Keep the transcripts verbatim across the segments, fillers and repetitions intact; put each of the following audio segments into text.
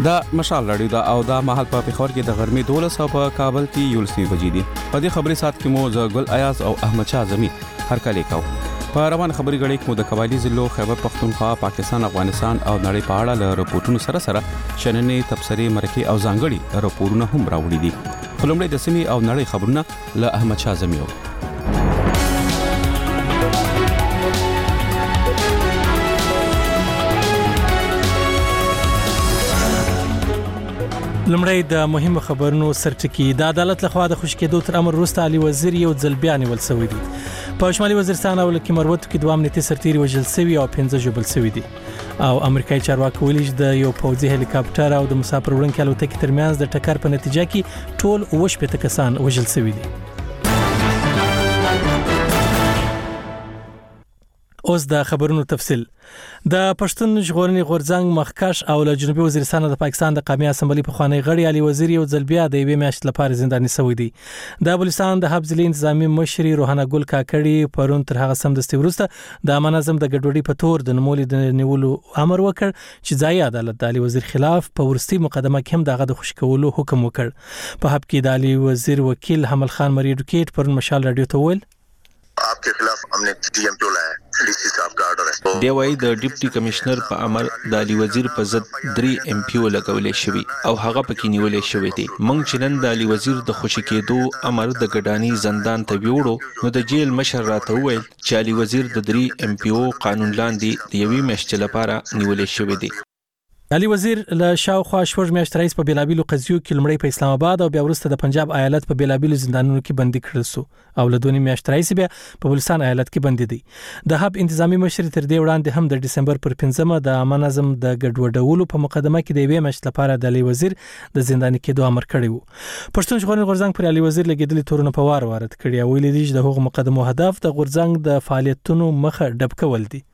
دا مشال رادیو دا او دا مهال په پیښور کې د غرمې دولس او په کابل کې یولسنی بجې دي. په دې خبري سات کې مو ز ګل ایاز او احمد شاه زمي هر کله کاو. په روان خبري غړي کې مو د قبایلی ضلعو خیبر پختونخوا، پاکستان، افغانستان او نړۍ په اړه له رپورټونو سره سره شننې تبصرې مرکې او ځانګړي رپورټونه هم راوړي دي. خلمړې د سیمې او نړۍ خبرونه له احمد شاه زمي. لمړی د مهمو خبرونو سرټکی. د عدالت لخوا د خوشکېدو تر امر وروسته علي وزیر یو ځل بیا نیول شوی دی. په شمالي وزیرستان او لکه مروت کې دوه امنیتي سرتیري وژل شوي او پنځه ژوبل شوي دي. او امریکایي چارواکي ویلي چې د یو پوځي هلیکاپټر او د مسافر وړونکي الوتکې ترمنځ د ټکر په نتیجه کې ټول اوه شپېته کسان وژل شوي دي. اوس د خبرونو تفصیل. د پښتون ژغورنې غورځنګ مخکښ او له جنوبي وزیرستان د پاکستان د قومي اسمبلی په خوانی غړي علي وزیر یو ځل بیا د یوې میاشتې لپاره زنداني شوی دی. د بلوچستان د حبس ضلع انتظامی مشري روحانه ګل کاکړي پرون تر هغه سمدستي وروسته د منظم د ګډوډۍ په تور د نمولې د نیولو امر وکړ چې ځای عدالت د علي وزیر خلاف په ورستي مقدمه کې هم دغه د خوشکولو حکم وکړ. په حب کې د علي وزیر وکیل حمل خان مری اډوکیټ پرون مشال رادیو ته ویل आपके खिलाफ हमने डी एम पी लाया है, डीसी साहब का आर्डर है. دی وايي د ډیپټي کمشنر په امر د علي وزیر په ضد درې ایم پی او لګولې شوی او هغه پکې نیولې شوی دی. مونږ چې نن د علي وزیر د خوشی کېدو امر د ګډانی زندان ته ویوړو نو د جیل مشر راته وویل چې علي وزیر د درې ایم پی او قانون لاندې د یوې میاشتې لپاره نیولې شوی دی. علي وزیر له شاوخوا شپږ میاشتې راهیسې په بیلابیلو قضیو کې لومړی په اسلام آباد او بیا وروسته د پنجاب ایالت په بیلابیلو زندانونو کې بندي کړل شو او له دوه میاشتې راهیسې بیا په بلوچستان ایالت کې بندي دی. د حب انتظامی مشر تر دې وړاندې هم د ډسمبر پر پنځمه د منظم د ګډوډولو په مقدمه کې د یوې میاشتې لپاره د علي وزیر د زنداني کېدو امر کړی و. پښتون ژغورنې غورځنګ پر علي وزیر لګیدلي تورونه په وار وارد کړي او ویلي دي چې د هغو مقدمو هدف د غورځنګ د فعالیتونو مخه ډب کول دي.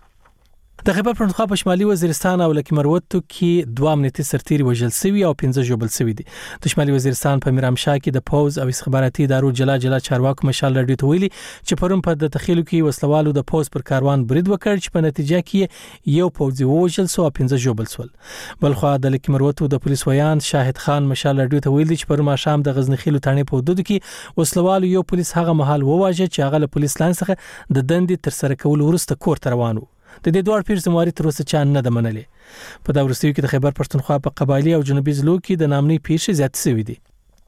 د خیبر پښتونخوا په شمالي وزیرستان او لکه مروتو کې دوه امنیتي سرتیري وژل شوي او پنځه ژوبل شوي دي. د شمالي وزیرستان په میرامشاه کې د پوز او استخباراتي ادارو جلا جلا چارواکو مشال رادیو ته ویلي چې پرون په د تخیلو کې وسلوالو د پوز پر کاروان برید وکړ چې په نتیجه کې یو پوځي وژل شو او پنځه ژوبل شول. بلخو د لکه مروتو د پولیس ویان شاهد خان مشال رادیو ته ویلي چې پرون ماښام د غزنی خیلو تانې په حدود کې وسلوالو یو پولیس هغه مهال وواژه چې هغه له پولیس لاین څخه د دندې تر سره کولو وروسته کور ته روان و. د دې دوه پیر زمواري تر اوسه چا نه د منلې. په دا ورستیو کې د خیبر پښتونخوا په قبایلی او جنوبي ضلعو کې د نامنۍ پیښې زیات شوي دي.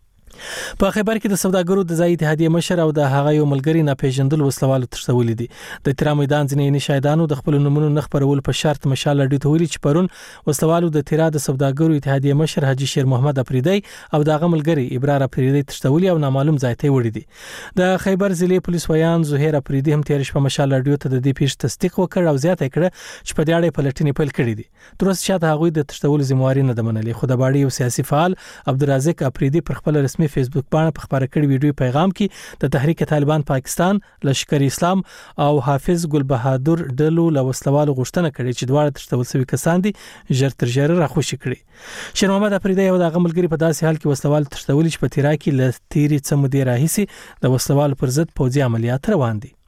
په خیبر کې د سوداګرو د ځای اتحادیې مشر او د هغه یو ملګری ناپېژندل وسلوالو ترڅولې دي. د تیرا میدان ځینې شاهدانو د خپل نومونو نه خبرول په شرط مشال رادیو ته ویلي چې پرون وسلوالو د تیرا د سوداګرو اتحادیې مشر حاجی شیر محمد افریدی او د هغه ملګری ابرار افریدی ترڅولې او نامعلوم ځای ته وړي دي. د خیبر ضلع پولیس ویان زهیر افریدی هم تیر شپه مشال رادیو ته د دې پیښې تصدیق وکړ او زیاته کړه چې په دې اړه پلټنې پیل کړې دي. تر اوسه شاته هغه د ترڅول ذمہواری نه د منلې. خو د باړي یو سیاسي فعال عبدالرزاق افریدی پر خپل رسمي فیسبوک باندې خبر کړی ویډیو پیغام کې د تحریک طالبان پاکستان، لشکر اسلام او حافظ ګل بهادر ډلو له وسلوالو غوښتنه کړې چې دواړه ترڅول شوي کسان دي ژر تر ژره راخوشي کړي. شیر محمد افریدی او د ملګری په داسې حال کې وسلوال ترڅول چې په تیرا کې ل تیری څه مودې راهیسي د وسلوالو پر ضد پوځي عملیات روان دي.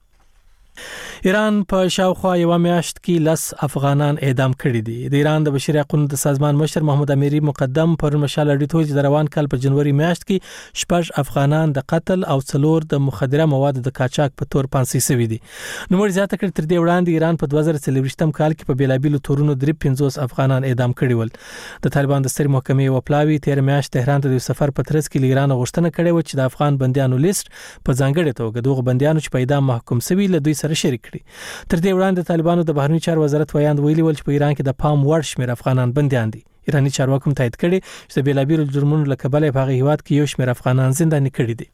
ایران په شاوخوا یو میاشت کې لس افغانان اعدام کړي دي. د ایران د بشري حقوقو د سازمان مشر محمود امیری مقدم پر مشال رادیو چې د روان کال په جنوري میاشت کې شپږ افغانان د قتل او څلور د مخدره موادو د قاچاق په تور پانسي شوي دي. نو مر زیاته کړ تر دې وړاندې ایران په دوه زره څلوېښتم کال کې په بیلابیلو تورونو درې پنځوس افغانان اعدام کړي ول. د طالبان د سترې محکمې وپلاوي تیر میاشت تهران ته د سفر په ترڅ کې ایران غوښتنه کړې و چې د افغان بنديانو لیست په ځانګړې توګه دغه بنديانو چې په اعدام محکوم شوي له دوی سره شریک کړي. تر دې وړاندې طالبانو د بهرنی چارو وزارت ویاند ویلي ول چې په ایران کې د پام وړ شمېر افغانان بنديان دي. ایرانی چارواکو هم تایید کړي چې د بیلابیلو جرمونو له کبله په هغه هیواد کې یو شمېر افغانان زنداني کړي دي.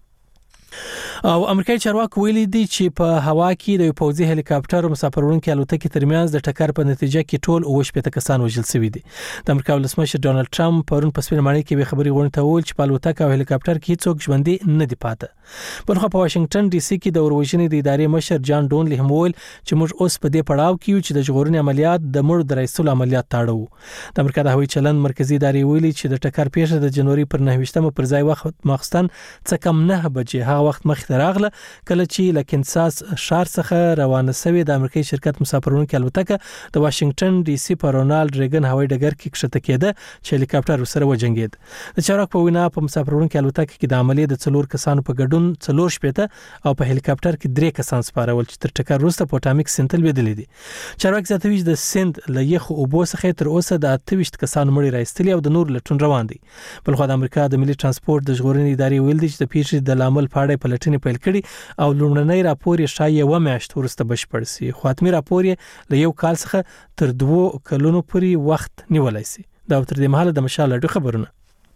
او امریکایي چارواکو ویلي دي چې په هوا کې د پوځي هلیکاپټر او مسافر وړونکي الوتکې ترمنځ د ټکر په نتیجه کې ټول اوه شپېته کسان وژل شوي دي. د امریکا ولسمشر ډونالد ټرمپ پرون په سپینمانۍ کې به خبري غونډه ته ویل چې په الوتکه او هلیکاپټر کې هیڅوک ژوندي نه دي پاتې. بلخو په واشنگټن ډي سي کې د وروژنې د ادارې مشر جان ډونلی هم ویل چې موږ اوس په دې پړاو کې یو چې د ژغورنې عملیات د مړو د رایستلو عملیات تاړو. د امریکا د هوایي چلند مرکزی ادارې ویلي چې د ټکر پیښه د جنوري پر نهه ویشتمه پر ځای وخت مخستان څه کم نه بجې هغه وخت مخ ته راغله کله چې له کینساس ښار څخه روانه شوې د امریکایي شرکت مسافرونکو الوتکه د واشنگټن ډي سي په رونالد ریګن هوایي ډګر کې کښته کېده چې هلیکاپټر سره وجنګید. د چارواکو په وینا په مسافرونکو الوتکه کې د عملیې د څلور کسانو په ګډون څلور شپېته او په هلیکاپټر کې درې کسان سپارول چې تر ټکر وروسته پوټامیک سیند ته لوېدلي دي. چارواکي زیاتوي چې د سیند له یخو اوبو څخه تر اوسه د اته ویشت کسانو مړي راایستلي او د نور لټون روان دي. بلخو د امریکا د ملي ترانسپورت د ژغورنې ادارې ویل دي چې د پیښې د لامل په اړه پلټنې پیل کړي او لومړنی راپور یې شایي یوه میاشت وروسته بشپړ شي. خو حتمي راپور یې له یو کال څخه تر دوو کلونو پورې وخت نیولی شي. دا تر دې مهاله د مشال اډو خبرونه.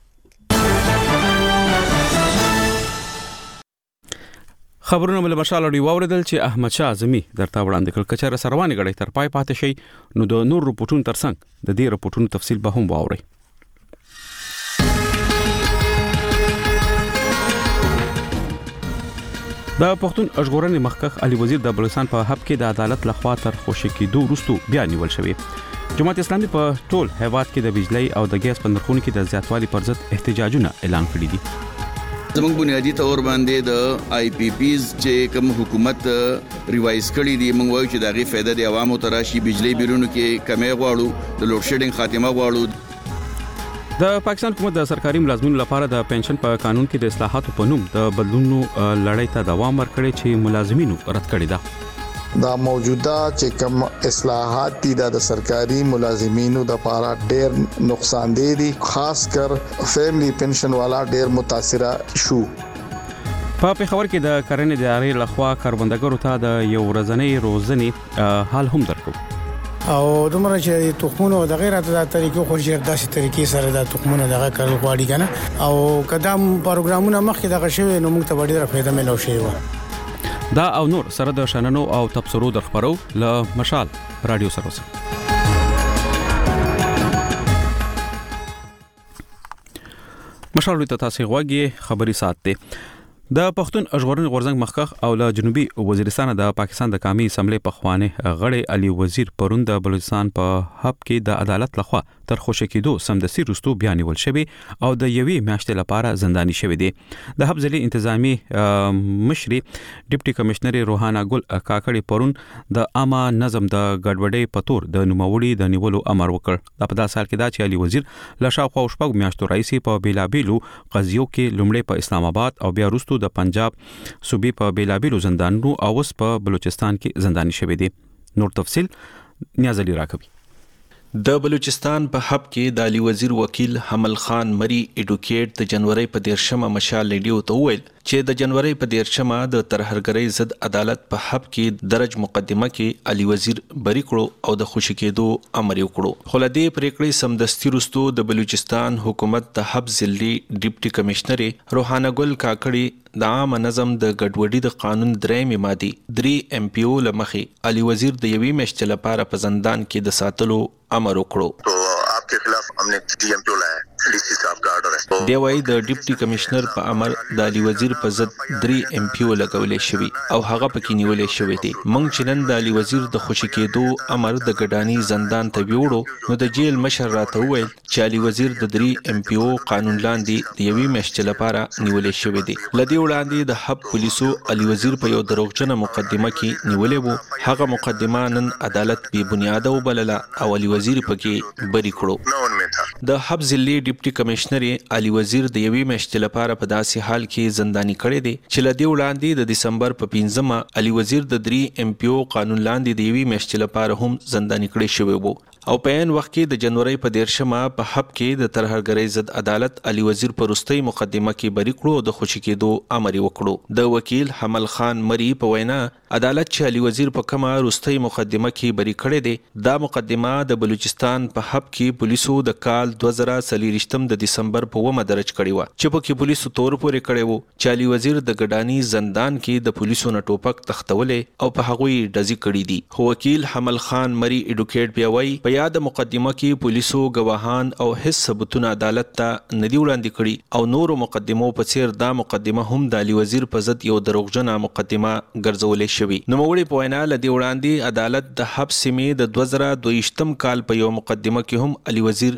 خبرونه مل مشال اډو واوریدل چې احمد شاه اعظمي درته وړاندې کړ. کچره سروانې غړي تر پای پاتې شي نو د نور رپورټونو ترڅنګ د دې رپورټونو تفصیل به هم واوري. د پښتون ژغورنې مخکښ علي وزیر د بلوچستان په حب کې د عدالت لخوا تر خوشي کېدو وروسته بیا نیول شوی. جماعت اسلامي په ټول هیواد کې د بجلی او د ګیس په نرخونو کې د زیاتوالي پر ضد احتجاجونه اعلان کړي دي. زموږ بنیادی تور باندې د آی پی پیز چې کوم حکومت ریوایز کړي دي موږ وایو چې دغه فائدہ د عوامو ته راشي. بجلی بیرونو کې کمی غواړو، د لوډ شیډینګ خاتمه غواړو. د پاکستان حکومت د سرکاري ملازمینو لپاره د پنشن په قانون کې د اصلاحاتو په نوم د بدلونونو لړۍ ته دوام ورکړي چې ملازمینو رد کړي ده. دا موجوده چې کوم اصلاحات دي د سرکاري ملازمینو د لپاره ډېر نقصان دي، خاص کر فیملی پنشن والا ډېر متاثر شو. په پیښور کې د کرنې ادارې لخوا کاربندګرو ته د یو ورځنۍ روزنې حال هم درکو او دومره چې تخمونه د غیر د طریقو خو ډیر داسې طریقې سره د تخمونه دغه کول غواړي کنه او قدم پروګرامونه مخکې دغه شوی نو موږ ته ډیره فائدہ ملو شي و. دا او نور سره د شننو او تبصرو د خبرو ل مشال رادیو سروس. مشال ته تاسو غواګي خبري سات دی. د پښتون ژغورنې غورځنګ مخکښ او له جنوبي وزیرستان د پاکستان د قومي اسمبلی په خوانه غړي علي وزیر پرون د بلوچستان په حب کې د عدالت لخوا تر خوشي کېدو سمدستي رستو بیان ول شوی او د یوې میاشتې لپاره زنداني شوی دی. د حب ضلع انتظامی مشري ډیپټي کمشنر روحانا ګل کاکړي پرون د عامه نظم د ګډوډۍ پتور د نوموړي د نیولو امر وکړ. د په داسې حال کې دا چې علي وزیر له شاوخوا شپږ میاشتو راځي په بیلابیلو قضیو کې لومړی په اسلام آباد او بیا وروسته د پنجاب صوبې په بیلابیلو زندانونو او اوس په بلوچستان کې زنداني شوی دی. نور تفصیل نیاز علي راکوي. د بلوچستان په حب کې د علي وزیر وکیل حمل خان مری اډوکیټ د جنوري په دیرشمه مشال لیډیو ته وویل چې د جنوري په دیرشمه د ترهرګرۍ ضد عدالت په حب کې درج مقدمه کې علي وزیر بری کړو او د خوشي کېدو امر وکړو. خو له دې پریکړې سمدستي وروسته د بلوچستان حکومت د حب ضلعي ډیپټي کمشنر روحانا ګل کاکړي د عام نظم د ګډوډۍ د قانون درېمې مادي درې ایم پی او لمخې علي وزیر د یوې میاشتې لپاره په زندان کې د ساتلو امر وکړو. تو آپ کے خلاف ہم نے ڈی ایم پی او لایا ڈی سی صاحب کا آرڈر ہے. دی وايي د ډیپټي کمشنر په امر د علي وزیر په ضد درې ایم پی او لګولې شوی او هغه پکې نیولې شوی دی. موږ چې نن د علي وزیر د خوشي کېدو امر د ګډانی زندان ته ویوړو نو د جیل مشر راته وویل چې علي وزیر د درې ایم پی او قانون لاندې د یوې میاشتې لپاره نیولې شوی دی. لدی وړاندې د حب پولیسو علي وزیر په یو دروغجنه مقدمه کې نیولې وو. هغه مقدمه نن عدالت بې بنیاده وبلله او علي وزیر پکې بری کړو. د حب ضلعي ډیپټي کمشنر علي وزیر د یوې میاشتې لپاره په داسې حال کې زنداني کړی دی چې لدی وړاندې د دسمبر په پنځمه علي وزیر د درې ایم پی او قانون لاندې د یوې میاشتې لپاره هم زنداني کړی شوی وو او په عین وخت کې د جنوري په دیرشمه په حب کې د ترهرګرۍ ضد عدالت علي وزیر په وروستۍ مقدمه کې بری کړو او د خوشي کېدو امر وکړو. د وکیل حمل خان مری په وینا عدالت چې علي وزیر په کومه وروستۍ مقدمه کې بری کړی دی دا مقدمه د بلوچستان په حب کې پولیسو د کال دوه زره څلوېښتم د دسمبر په اوومه درج کړی و چې په کې پولیسو تور پورې کړی وو چې علي وزیر د ګډانی زندان کې د پولیسو نه ټوپک تختولې او په هغوی ډزې کړې دي. خو وکیل حمل خان مری اډوکیټ بیا وایي په یاد مقدمه کې پولیسو گواهان او هیڅ ثبوتونه عدالت ته ندی وړاندې کړي او نورو مقدمو په څیر دا مقدمه هم د علي وزیر په ضد یو دروغجنه مقدمه ګرځولې شوې. نوموړي په وینا له دې وړاندې عدالت د حب سیمې د دوه زره دوه ویشتم کال په یو مقدمه کې هم علي وزیر بری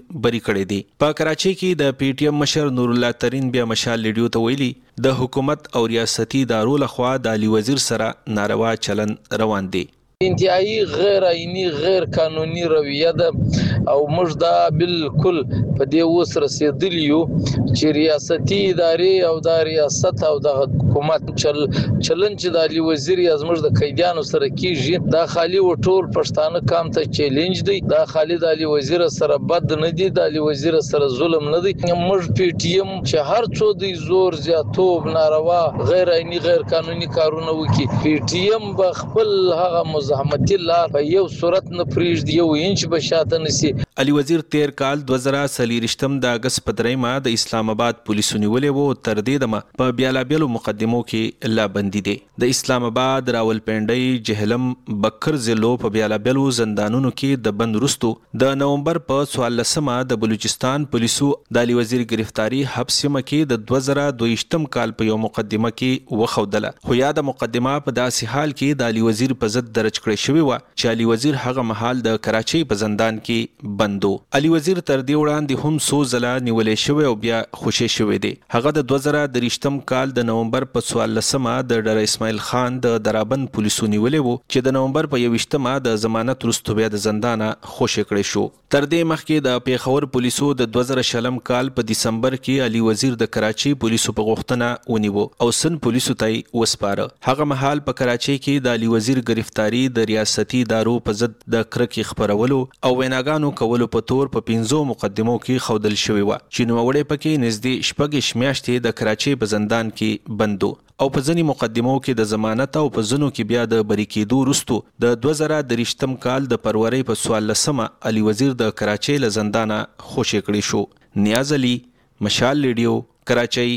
کړی دی. په کراچۍ کې د پی ټی ایم مشر نور الله ترين بیا مشال لیډیو ته ویلي د حکومت او ریاستي ادارو لخوا د علي وزیر سره ناروا چلن روان دی. انتهایی غیر عینی غیر قانوني رویه ده او موږ دا بالکل په دې اوس رسیدلی یو چې ریاستي ادارې او د ریاست او د حکومت چل چلن چې د علي وزیر یا زموږ د قیدیانو سره کیږي دا خالی و ټول پښتانه کام ته چیلنج دی. دا خالی د علي وزیر سره بد نه دی، د علي وزیر سره ظلم نه دی. موږ پی ټی ایم چې هر څو دی زور زیاتوب ناروا غیر عینی غیر قانوني کارونه وکي، پی ټی ایم به خپل هغه زحمت الله په یو صورت نه پریږدي، یو انچ به شاته نسی. علي وزیر تیر کال دوه زره څلوېښتم د اگست په دریمه د اسلام آباد پولیسو نیولې وو. تر دې دمه په بیلابیلو مقدمو کې لا بندي دي. د اسلام آباد، راولپنډۍ، جهلم، بکر ضلعو په بیلابیلو زندانونو کې د بند وروستو د نومبر په څوارلسمه د بلوچستان پولیسو د علي وزیر گرفتاری حبس مکه د دوه زره دوهشتم کال په یو مقدمه کې وخودله. خو یا د مقدمه په داسې حال کې د علي وزیر په ضد درج کړی شوی و چې علي وزیر هغه مهال د کراچۍ په زندان کې بندو. علي وزیر تر دې وړاندې هم څو ځله نیولې شوی او بیا خوشې شوی دی. هغه د دوه زره دریشتم کال د نومبر په څوارلسمه د ډر اسماعیل خان د درابند پولیسو نیولې وو چې د نومبر په یوویشتمه د ضمانت وروسته بیا د زندانه خوشې کړی شو. تر دې مخکې د پیښور پولیسو د دوه زره شلم کال په دسمبر کې علي وزیر د کراچۍ پولیسو په غوښتنه ونیو او سن پولیسو ته وسپاره. هغه مهال په کراچۍ کې د علي وزیر گرفتاری د ریاستي ادارو په ضد د کرکې خپرولو او ویناګانو کولو په تور په پنځو مقدمو کې خودل شوی و چې نوموړی پکې نږدې شپږ میاشتې د کراچۍ په زندان کې بندو او په ځینې مقدمو کې د ضمانت او په ځینو کې بیا د بری کېدو وروسته د دوه زره دریشتم کال د فروری په څوارلسمه علي وزیر د کراچۍ له زندانه خوشې کړی شو. نیاز علي، مشال لیډیو، کراچۍ.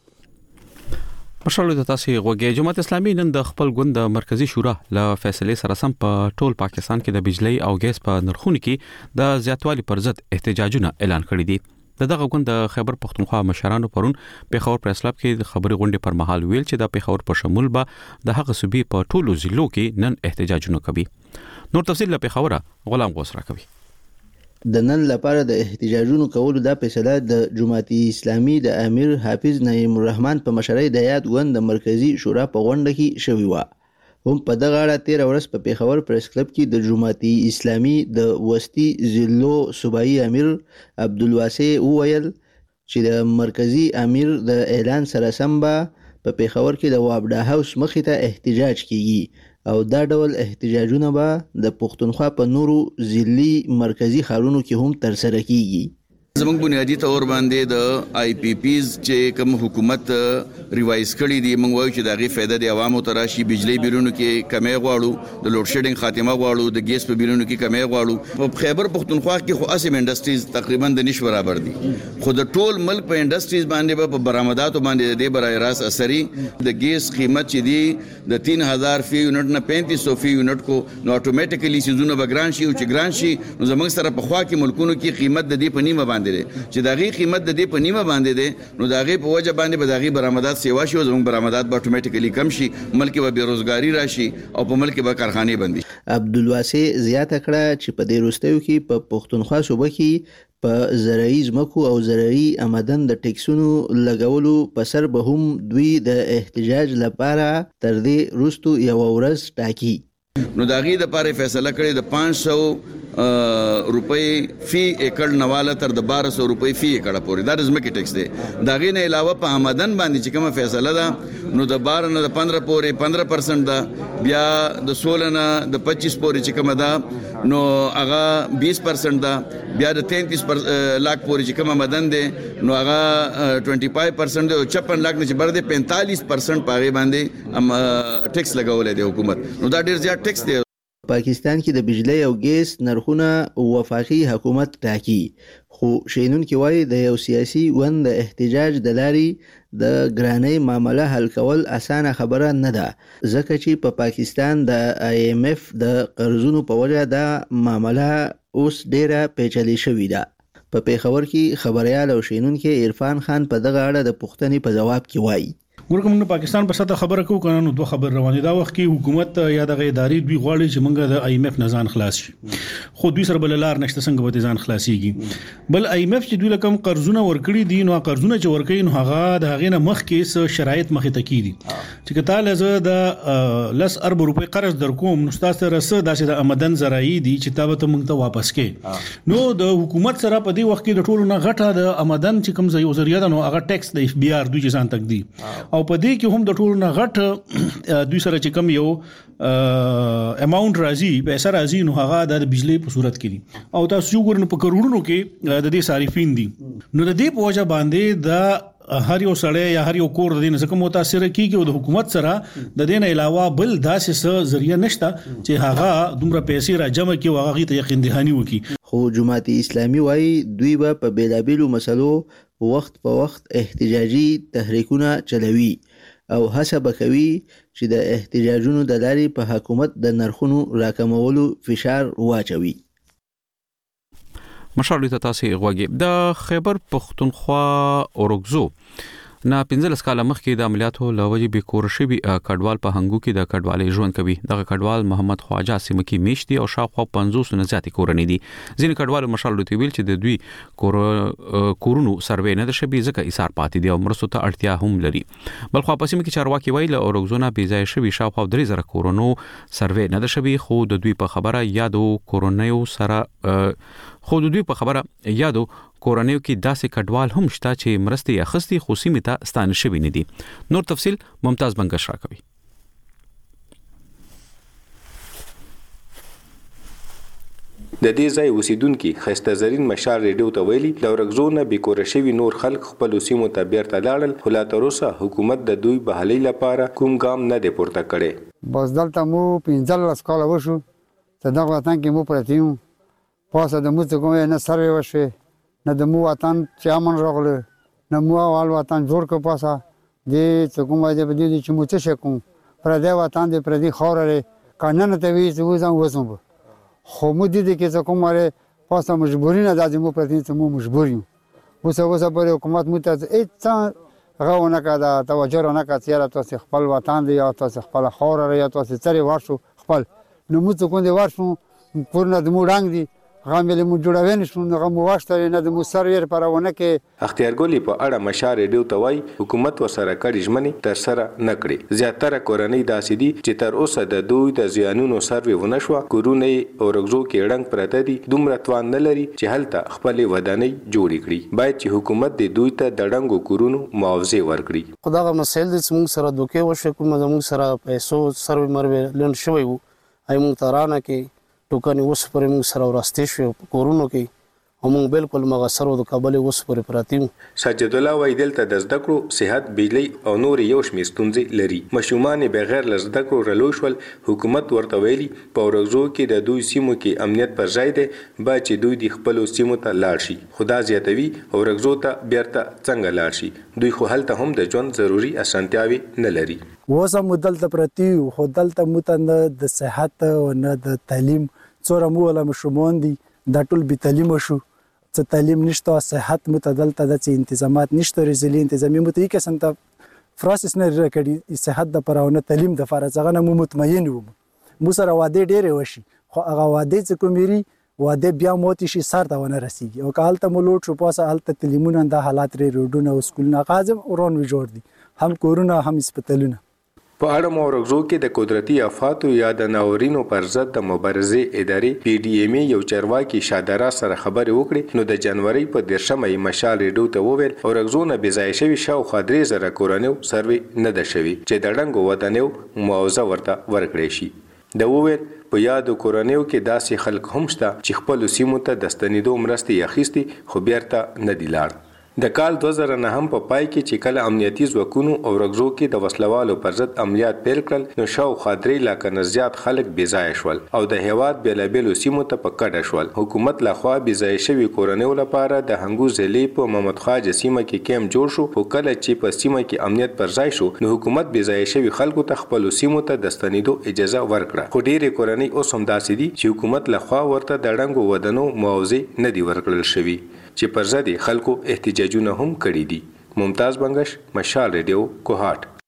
مشال د تاسو غوږی جماعت اسلامي نن د خپل ګوند د مرکزی شورا له فیصلې سره سم په ټول پاکستان کې د بجلی او ګیس په نرخونو کې د زیاتوالي پر ضد احتجاجونه اعلان کړي دي. د دغه ګوند د خیبر پختونخوا مشرانو پرون پیښور پریس کلب کې د خبري غونډې پر مهال ویل چې د پیښور په شمول به د هغه صوبې په ټولو ضلعو کې نن احتجاجونه کوي. نور تفصیل له پیښور غلام غوس را کوي. د نن لپاره د احتجاجونو کولو د فیصله د جماعت اسلامي د امیر حافظ نعیم الرحمن په مشرۍ د یاد ګوند د مرکزی شورا په غونډه کې شوی و. هم په دغه اړه تیر ورځ په پیښور پریس کلب کې د جماعت اسلامي د وسطي ضلعو صوبایي امیر عبدالواسع وویل چې د مرکزی امیر د اعلان سره سم به په پیښور کې د وابډا هاوس مخې ته احتجاج کیږي او دا ډول احتجاجونه به د پښتونخوا په نورو ضلعي مرکزی ښارونو کې هم ترسره کیږي. زموږ بنیادی تور باندې د آی پی پیز چې کوم حکومت ریوایز کړی دی، موږ وایو چې دغه فائدہ د عوامو ته راشي. بجلی بیلونو کې کمی غواړو، د لوډ شیډینګ خاتمه غواړو، د ګیس په بیلونو کې کمی غواړو. په خیبر پختونخوا کې خو اسیم انډستریز تقریبا د نش برابر دي، خو د ټول ملک په انډستریز باندې په برآمداتو باندې د برای راس اثري د ګیس قیمت چې دی د تین هزار فی یونټ نه پینتیس سو فی یونټ کو نو اتوماتیکلی سيزونه بګران شي او چې ګران شي نو زموږ سره په خوا کې ملکونو کې قیمت د دې په نیمه باندې چې دغه قیمت د دې په نیمه باندې ده نو دغه په وجه باندې به دغه برآمدات سیوا شي او زموږ برآمدات به اتوماتیکلی کم شي، ملک به بیروزګاری راشي او په ملک به کارخانه بندي. عبدالواسع زیاته کړه چې په دې وروستیو کې په پښتونخوا صوبه کې په زراعي ځمکو او زراعي آمدن د ټیکسونو لګولو په سر به هم دوی د احتجاج لپاره تر دې وروسته یو ورځ ټاکي. نو داغي د پاره فیصله کړی د پانچ سو روپۍ فی ایکړ نواله تر د بارہ سو روپۍ فی ایکړ پورې دا زمکه ټیکس دی. داغي نه علاوه په آمدن باندې چې کومه فیصله ده نو د بارہ نه د پندرہ پورې پندرہ پرسنٹ ده، بیا د سولہ نه د پچیس پورې چې کومه ده نو هغه بیس پرسنٹ ده، بیا د تینتیس لاکھ پورې چې کومه آمدن ده نو هغه ټوئنٹی فائیو پرسنٹ ده او چپن لاکھ نه چې بر ده پینتالیس پرسنٹ پاغي باندې ټیکس لګولې دی حکومت. نو دا ډیر زیات ټیکس دی. پاکستان کې د بجلی او ګیس نرخونه وفاقي حکومت ټاکي، خو شینونکي وایي د یو سیاسي ګوند د احتجاج د لارې د ګرانۍ معامله حل کول اسانه خبره نه ده، ځکه چې په پاکستان د آی ایم ایف د قرضونو په وجه دا معامله اوس ډیره پیچلې شوې ده. په پیښور کې خبريال او شینونکي عرفان خان په دغه اړه د پوښتنې په جواب کې وایي ګورکه موږ پاکستان په ساته خبره کوو کنه نو دوه خبر روانه دا وخت کې حکومت یا د ادارې دوی غواړي چې موږ د آی ایم ایف نزان خلاص شي خو دوی سره بل لار نشته څنګه به ځان خلاصيږي بل آی ایم ایف چې دوی لکم قرضونه ورکړي دي نو قرضونه چې ورکړي نو هغه د هغې نه مخکې څه شرایط مخې ته کیدي چې کتاله زه د لس ارب روپۍ قرض درکوم نو تاسو سره څه داسې د آمدن زراعي دي چې تا به موږ ته واپس کې نو د حکومت سره په دې وخت کې د ټولو نه غټه د آمدن چې کوم ځای ذریعہ ده نو هغه ټیکس د اف بي آر دوی ځان تک دي او په دې کې هم د ټولو نه غټ دوی سره چې کوم یو اماونت راځي پیسې راځي نو هغه د بجلی په صورت کې دي او تاسو وګورئ په کروڑونو کې د دې صارفین دي نو د دې په وجه باندې د هر یو سړی یا هر یو کور د دې څخه متاثر کیږي او د حکومت سره د دې نه علاوه بل داسې څه ذریعہ نشته چې هغه دومره پیسې را جمع کړي او هغه ته یقین دهاني وکړي خو جماعت اسلامي وايي دوی به په بیلابیلو مسلو وخت په وخت احتجاجي تحریکونه چلوي او هڅه وکوي چې د احتجاجونو د لارې په حکومت د نرخونو راکمولو فشار واچوي مشال ته تاسو غوږی د خیبر پختونخوا اورګزو نه پنځلس کاله مخکې د عملیاتو لوجې به کورشبي کډوال په هنګو کې د کډوالۍ ژوند کوي دغه کډوال محمد خواجه سیمه کې میشتي او شاوخوا پنځوس نه زیاتې کورنۍ دي ځینې کډوال مشال ته ویل چې د دوی کور کورونو سروې نه د شبي ځکه ایثار پاتې دي او مرستو ته اړتیا هم لري بل خو په سیمه کې چارواکي ویل او روزونه بي ځای شوی شاوخوا درې زره کورونو سروې نه د شبي خو د دوی په خبره یادو کورونیو سره خو د دوی په خبره یادو کورنیو کې داسې کډوال هم شته چې مرستې اخستي خو سیمه ته ستانه شوی نه دي نور تفصیل ممتاز بنگش راکوي د دې ځای اوسیدونکو خسته زرین مشال ریډیو ته ویلي د ورګزونه بیکور شوی نور خلک خپل سیمو ته بیرته لاړل خو لا تر اوسه حکومت د دوی بحالي لپاره کوم ګام نه دی پورته کړی بس دلته مو پنځلس کاله وشو ته دغه وطن کې مو پرتی یو پاسه د موږ کومه نه سره وشي نه د مو وطن چې امن راغله نه مو اول وطن جوړ کو پاسه دې څه کومه دې بده چې مو څه شکو پر دې وطن دې پر دې خورره قانون ته وی چې وځم وځم خو مو دې کې څه کومه پاسه مجبوری نه د مو پر دې مو مجبور یو اوس اوس پر حکومت مو ته اې غوونه کړه توجه نه کړه چې تاسو خپل وطن دی یا تاسو خپل خورره یا تاسو سره ورشو خپل نو مو څه کوم دې ورشو پورنه د مو رنگ دی غامل مو جوړوي نشو نو مو واشتري نه د مو سرویر پرونه کې اختیارګولي په اړه مشار ریډیو ته وای حکومت وسره کړي ژمنې تر سره نه کړي زیاتره کورنۍ داسې دي چې تر اوسه د دوی د زیانونو سروي ونه شو کورونه اورګزو کې ډنګ پرته دي دومره توان نه لري چې هلته خپل ودانۍ جوړ کړي باید چې حکومت د دوی ته د ډنګو کورونو معاوضه ورکړي خدای مسایل د موږ سره دوکه وشو کوم موږ سره پیسو سروي مروي لن شوی وو اي موږ ترانه کې ټوکني اوس پرې موږ سره ورستې شو کورونو کې هم بالکل مغسر او د کابل اوس پرې پراتیم سجد الله وای دلته د زده کړو صحت بجلی او نور یو شمېر ستونزې لري مشومان بغیر ل زده کړو رلوشول حکومت ورته ویلي په ورغزو کې د دوی سیمو کې امنیت پر ځای دی با چې دوی د خپل سیمو ته لاړ شي خدا زیاتوي ورغزو ته بیرته څنګه لاړ شي دوی خو هلته هم د ژوند ضروری اسانتیاوي نه لري وسه مدلته پرتی خو دلته متنه د صحت او نه د تعلیم څوره مو ولا مشمون دي د ټول به تعلیم شو څه تعلیم نشته صحت متدلته د انتظامات نشته رزلي انتظامی متي کې سنت فراسس نه رکړي صحت د پرونه تعلیم د فرازغه نه مطمئن وو مو سره واده ډېر وشي خو هغه واده چې کوميري واده بیا موتی شي سر ته ونه رسیږي او کالته مو لوټ شو پاسه حالت تعلیمونه د حالات ری روډونه او سکولونه قازم اورون وی جوړ دي هم کورونه هم هسپتالونه په اړه مورغزو کې د قدرتي آفاتو یا د ناورینو پر ضد د مبارزې ادارې پی ډی ایم یو چارواکي شادرا سره خبرې وکړې نو د جنوري په دیرشمه مشال ریډیو ته وویل اورغزو نه بځای شوی شاوخوا درې زره کورنیو سروي نه ده شوی چې د ډنګو ودانیو معاوضه ورته ورکړې شي د وویل په یادو کورنیو کې داسې خلک هم شته چې خپل سیمو ته د ستنېدو مرستې اخیستي خو بیرته نه دي لاړ د کال دوه زره نه هم په پای کې چې کله امنیتي ځواکونو او رګزو کې د وسلوالو پر ضد عملیات پیل کړل نو شاوخوا درې لکه نه زیات خلک بې ځایه شول او د هیواد بېلابېلو سیمو ته په کډه شول حکومت لخوا بې ځایه شوي کورنیو لپاره د هنګو ضلعې په محمد خواجه سیمه کې کیمپ جوړ شو خو کله چې په سیمه کې امنیت پر ځای شو نو حکومت بې ځایه شوي خلکو ته خپلو سیمو ته د ستنېدو اجازه ورکړه خو ډېرې کورنۍ اوس هم داسې دي چې حکومت لخوا ورته د ړنګو ودانو معاوضې نه دي ورکړل شوي چې پر ضد خلکو احتجاجونه هم کړي دي ممتاز بنگش مشال ریډیو کوهاټ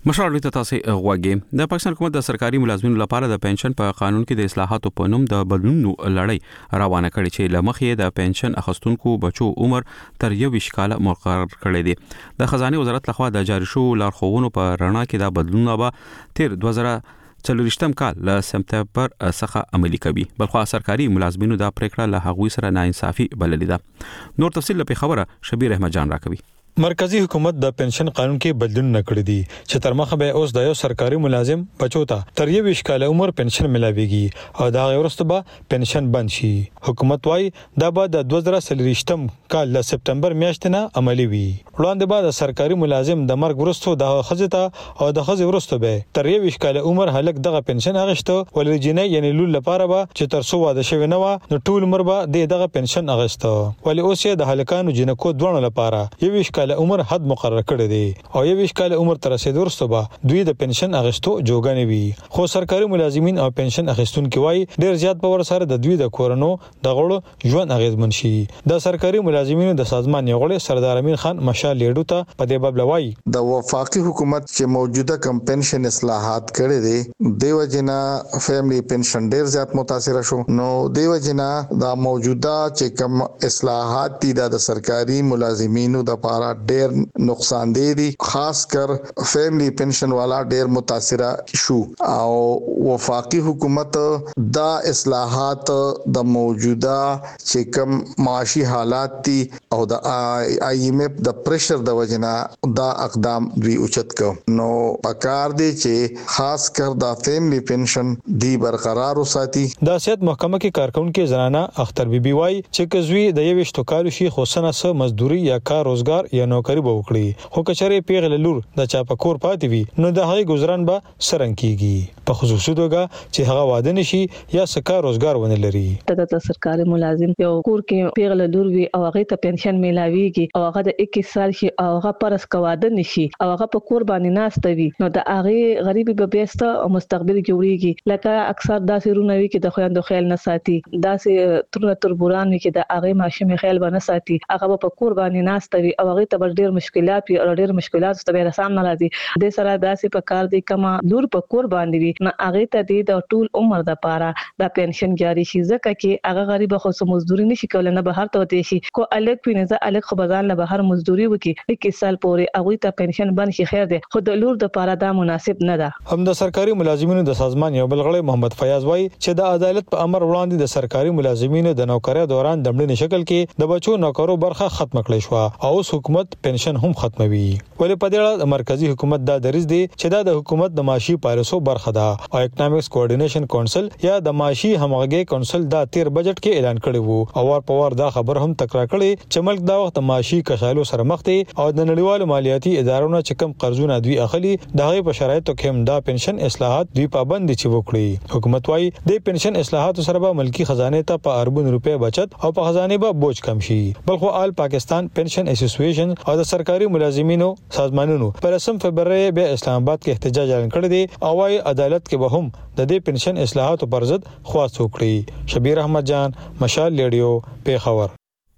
مشران ته تاسو غواګي د پاکستان حکومت د سرکاري ملازمینو لپاره د پنشن په قانون کې د اصلاحاتو په نوم د بدلونونو لړۍ روانه کړې چې لمخې د پنشن اخستونکو بچو عمر تر یویش کال مقرر کړی دی. د خزانه وزارت لخوا د جاری شو لارښوونو په رڼا کې دا بدلونونه به تیر دوه زره څلورشتم کال له سپتمبر څخه عملي کوي. بلخو سرکاري ملازمینو دا پریکړه له هغوی سره ناانصافي بللې ده. نور تفصیل په خبره شبیر احمد جان راکوي. مرکزی حکومت د پنشن قانون کې بدلون نکړی دی چې تر مخه به اوس د یو سرکاري ملازم بچو ته تر یو ویش کال عمر پنشن ملاويږي او دا وروسته به پنشن بند شي. حکومت وايي دا به د دوه زره څلورشتم کال ل سپتمبر میاشتې نه عملي وي. وړاندې به د سرکاري ملازم د مرګ وروسته د خزته او د خزې وروسته به تر یو ویش کال عمر هلک دغه پنشن اغشته ولې جنې یعنی لول لپاره به چې تر څو واده شوی نه و نو ټول عمر به دغه پنشن اغشته ولې اوس یې د هلکانو جنکو دوه لپاره یو ویش کال عمر حد مقرر کړی دی او یو ویش کال عمر تر رسیدو وروسته به دوی د پنشن اغشتو جوګانې وي. خو سرکاري ملازمین او پنشن اخیستونکو وايي ډیر زیات په ور سره د دوی د کورونو د غړو ژوند اغیزمن شي. د سرکاري ملازمینو د سازمان یو غړي سردار امین خان مشال لیډو ته په دې باب لوي د وفاقي حکومت چې موجوده کم پنشن اصلاحات کړي دي دیو جنا فیملی پنشن ډیر زیات متاثر شو. نو دیو جنا د موجوده چې کم اصلاحات دي د سرکاري ملازمینو د لپاره ډیر نقصان دي خاص کر فیملی پنشن والا ډیر متاثر شو او وفاقي حکومت دا اصلاحات د موجوده چې کم معاشي حالات دي او د آی ایم ایف د پریشر د وجنا دا اقدام دوی اوچت کو. نو پکار دي چې خاص کر د فیملی پنشن دی برقرار وساتي. د سیاست محکمه کې کارکونکو زنانه اختر بیبي وای چې کزوی د یوشتو کالو شي خو سنه سه مزدوري یا کار روزګار یا نوکری به وکړي خو کچره پیغله لور د چا په کور پاتې وي نو د هغې گزارن به سرنګ کیږي په خصوصي توګه چې هغه واده نشي یا سکه روزګار ونه لري. د سرکاري ملازم یو کور کې پیغله لور وي او هغه ته پنشن ملاويږي او هغه د اکیس سال شي او هغه پرس کواده نشي او هغه په کور باندې ناشته وي نو د هغه غریبي به بیسته او مستقبل جوړيږي. لکه اکثر داسې رونه وي چې د خويندو خیال نه ساتي داسې تر تربوران وي چې د هغه ماشوم خیال باندې ساتي هغه په کور باندې ناشته وي او هغه ته ډېر مشکلات وي او ډېر مشکلات ته به سامنا راځي. د سره داسې په کار دي کما لور په کور باندې وي نه هغه ته د ټول عمر د پاره د پنشن جاری شي ځکه چې هغه غریب خو سم مزدوري نشي کولای نه بهر ته وتی شي کو الګ پینځه الګ خو بازار نه بهر مزدوري وکي اکیس سال پورې هغه ته پنشن بن شي خیر دی خو د لور د پاره دا مناسب نه ده. هم د سرکاري ملازمینو د سازمان یو بل غړی محمد فیاض وای چې د عدالت په امر وړاندې د سرکاري ملازمینو د نوکری دوران د مړینې شکل کې د بچو نوکرو برخه ختم کړې شو او اوس حکومت پنشن هم ختموي. ولې په دې اړه مرکزی حکومت دا دریځ دی چې دا د حکومت د معاشي پالیسو برخه ده او اکونومکس کوارډینیشن کونسل یا د معاشي همغږي کونسل دا تیر بجټ کې اعلان کړی وو او ور په ور دا خبر هم تکرار کړي چې ملک دا وخت معاشي کشالو سره مخ دی او د نړیوالو مالیاتي ادارو نه چې کم قرضونه دوی اخلي دغه په شرایطو کې هم دا پنشن اصلاحات دوی پابند دي چې وکړي. حکومت وايي د پنشن اصلاحات سره به ملکی خزانه ته په اربون روپے بچت او په خزانه به بوج کم شي. بلخو آل پاکستان پنشن اسوسییشن او د سرکاري ملازمینو سازمانونو پر سم فبراير به اسلام آباد کې احتجاج اعلان کړی دی او وايي عدالت کې به هم د دې پنشن اصلاحاتو پر ضد خواست وکړي. شبیر احمد جان مشال لیډیو پیښور.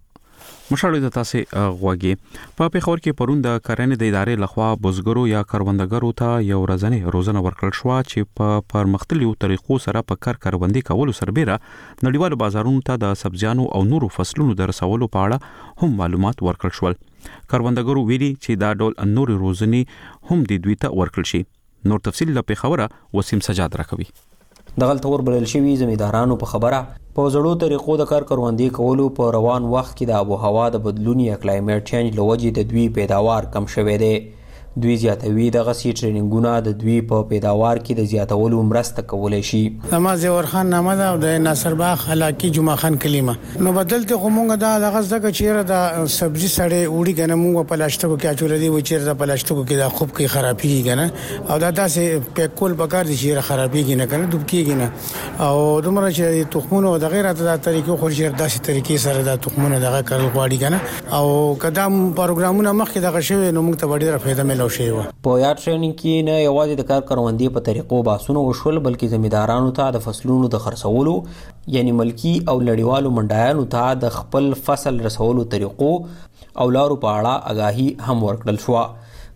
مشاړو د تاسو غوږی په پیښور کې پرون د کرنې د ادارې لخوا بزګرو یا کروندګرو ته یو ورځنی روزنه ورکړل شو چې په پرمختللو طریقو سره په کار کاروندي کولو سربېره نړیوالو بازارونو ته د سبزیانو او نورو فصلونو د رسولو په اړه هم معلومات ورکړل شول. کروندګرو ویلي چې دا ډول نور روزنی هم د دوی ته ورکړل شي. نور تفصیل له پیښوره وسیم سجاد راکوي. د غلطور بلل شوی زمیندارانو په خبره په زړو طریقو د کار کروندې کولو په روان وخت کې د آب و هوا د بدلون یا کلایمټ چینج لوجې د دوی پیداوار کم شوی دی. دوی زیاتوي د غسی ټریننګونه د دوی په پیداوار کې د زیاتولو مرسته کولای شي. نماز ورخان نامه ده د ناصر باغ علاقې جمعه خان کلمه نو بدلته کومه دا دغه ځکه چې د سبزی سړې وړي کنه موږ په پلاستیکو کې اچول دي و چې د پلاستیکو کې د خوب کې خرابېږي کنه او دا داسې پکول بکار دي چې خرابېږي نه کنه دوب کېږي نه او دومره چې تخمونه د غیر د طریقو خو ډیر داسې طریقې سره د تخمونه دغه کول غواړي کنه او قدم پروګرامونه مخکې دغه شوی نو موږ ته ډیره فائدہ ملو شي. په یا ټریننګ کې نه یوازې د کار کروندې په طریقو باسونه وشول بلکې زمیندارانو ته د فصلونو د خرڅولو یعنی ملکی او لړیوالو منډایانو ته د خپل فصل رسولو طریقو او لارو په اړه آگاهي هم ورکړل شو.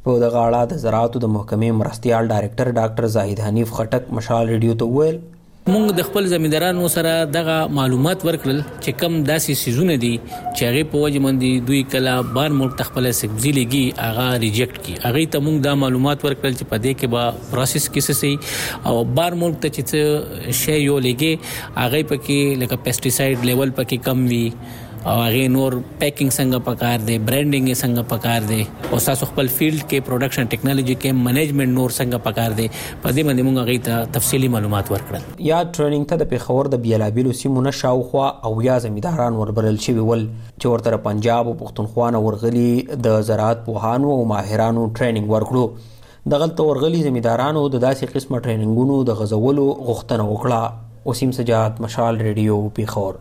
په دغه اړه د زراعتو د محکمې مرستيال ډایرکټر ډاکټر زاهد حنیف خټک مشال ریډیو ته وویل مونږ د خپل زمیندارانو سره دغه معلومات ورکړل چې کم داسې سيزونه دي چې هغه په وجه باندې دوی کله بار ملک تخپل سبزی لګي هغه ریجیکټ کی هغه ته مونږ دا معلومات ورکړل چې په دې کې به پروسس کیسه سي او بار ملک ته چې شی یو لګي هغه پکې لکه پیسټیساید لیول پکې کم وي او هغه نور پیکینګ څنګه پکار دی برانډینګ څنګه پکار دی او تاسو خپل فیلډ کې پروډکشن ټیکنالوژي کې منیجمنت نور څنګه پکار دی په دې باندې موږ هغه ته تفصیلی معلومات ورکړل یا ټریننګ ته د پیښور د بیلابیلو سیمونو شاوخوا او یا زمینداران وربرل شوی ول چې ورته پنجاب او پښتونخوا نه ورغلي د زراعت پوهانو او ماهرانو ټریننګ ورکړو دغلت ورغلي زمیندارانو د داسې قسمه ټریننګونو د غزولو غوښتنه وکړه وسیم سجاد مشال ریډیو پیښور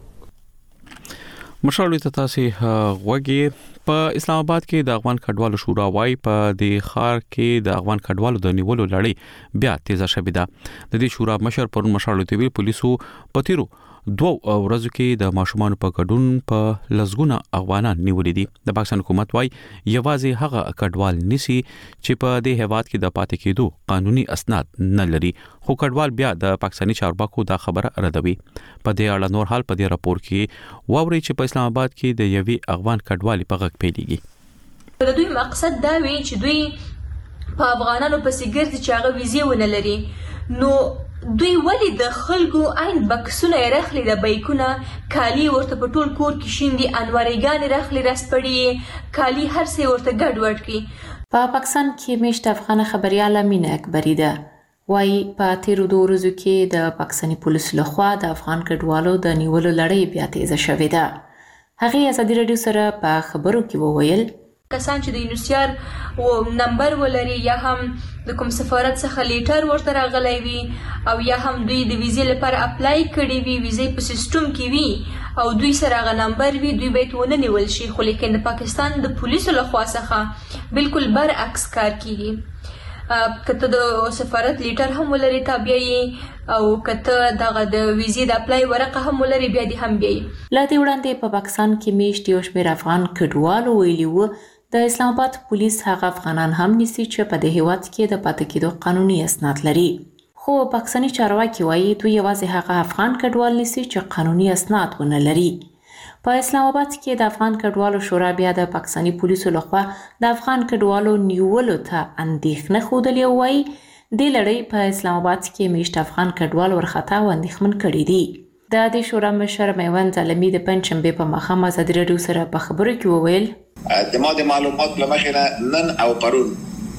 مشال ته تاسو غوږی په اسلام آباد کې د افغان کډوالو شورا وايي په د خار کې د افغان کډوالو د نیولو لړۍ بیا تیزه شوې ده د دې شورا مشر پرون مشال ته ویل پولیسو پتیرو دوه ورځو کې د ماشومان په ګډون په لزګونه افغانان نیولې دي د پاکستان حکومت وايي یوازې هغه کډوال نسی چې په دې هیواد کې د پاتې کېدو قانوني اسناد نه لري خو کډوال بیا د پاکستاني چارواکو دا خبره ردوي په دې اړه نور حال په دې راپور کې واوري چې په اسلام آباد کې د یوې افغان کډوالي په غږ پیلېږي د دوی مقصد دا وی چې دوی په افغانانو پسې ګرځي چې هغه ویزه ونه لري نو دوی ولی د خلکو عین بکسونه رخلي د بیکونه کالی ورته په ټول کور کې شیندي انوارېګان رخلي رسپړي کالی هر څه ورته ګډ وډ کی په پاکستان کې میشت افغان خبرياله مینه اکبری ده وايي په تیرو دوه ورځو کې د پاکستاني پولیسو لخوا د افغان کډوالو د نیولو لړۍ بیا تیزه شوې ده هغه ازادي رادیو سره په خبرو کې وویل کسان چې د یونیسیار او نمبر ولري یا هم د کوم سفارت څخه لیټر ورته راغلی وي او یا هم دوی د ویزې لپاره اپلای کړي وي ویزې په سیستم کې وي او دوی سره هغه نمبر وي دوی باید ونه نیول شي خو لیکن د پاکستان د پولیسو لخوا څخه بالکل برعکس کار کیږي کته د سفارت لیټر هم ولري تابعي او کته دغه د ویزې د اپلای ورقه هم ولري بیا دې هم بیا لا دې وړاندې په پاکستان کې میشت یو شمېر افغان کډوالو ویلي وو د اسلام آباد پولیس هغه افغانان هم نیسي چې په دې هیواد کې د پاتې کېدو قانوني اسناد لري خو پاکستاني چارواکي وایي دوی یوازې هغه افغان کډوال نیسي چې قانوني اسناد ونه لري په اسلام آباد کې د افغان کډوالو شورا بیا د پاکستاني پولیسو لخوا د افغان کډوالو نیولو ته اندېښنه ښودلې وایي د لړۍ په اسلام آباد کې میشت افغان کډوال ورختا و اندېښمن کړي دي د دې شورا مشر میوند علمي د پنځشنبه په ماښام ازادي رادیو سره په خبرو کې وویل د ماده معلومات لمخې نن او پرون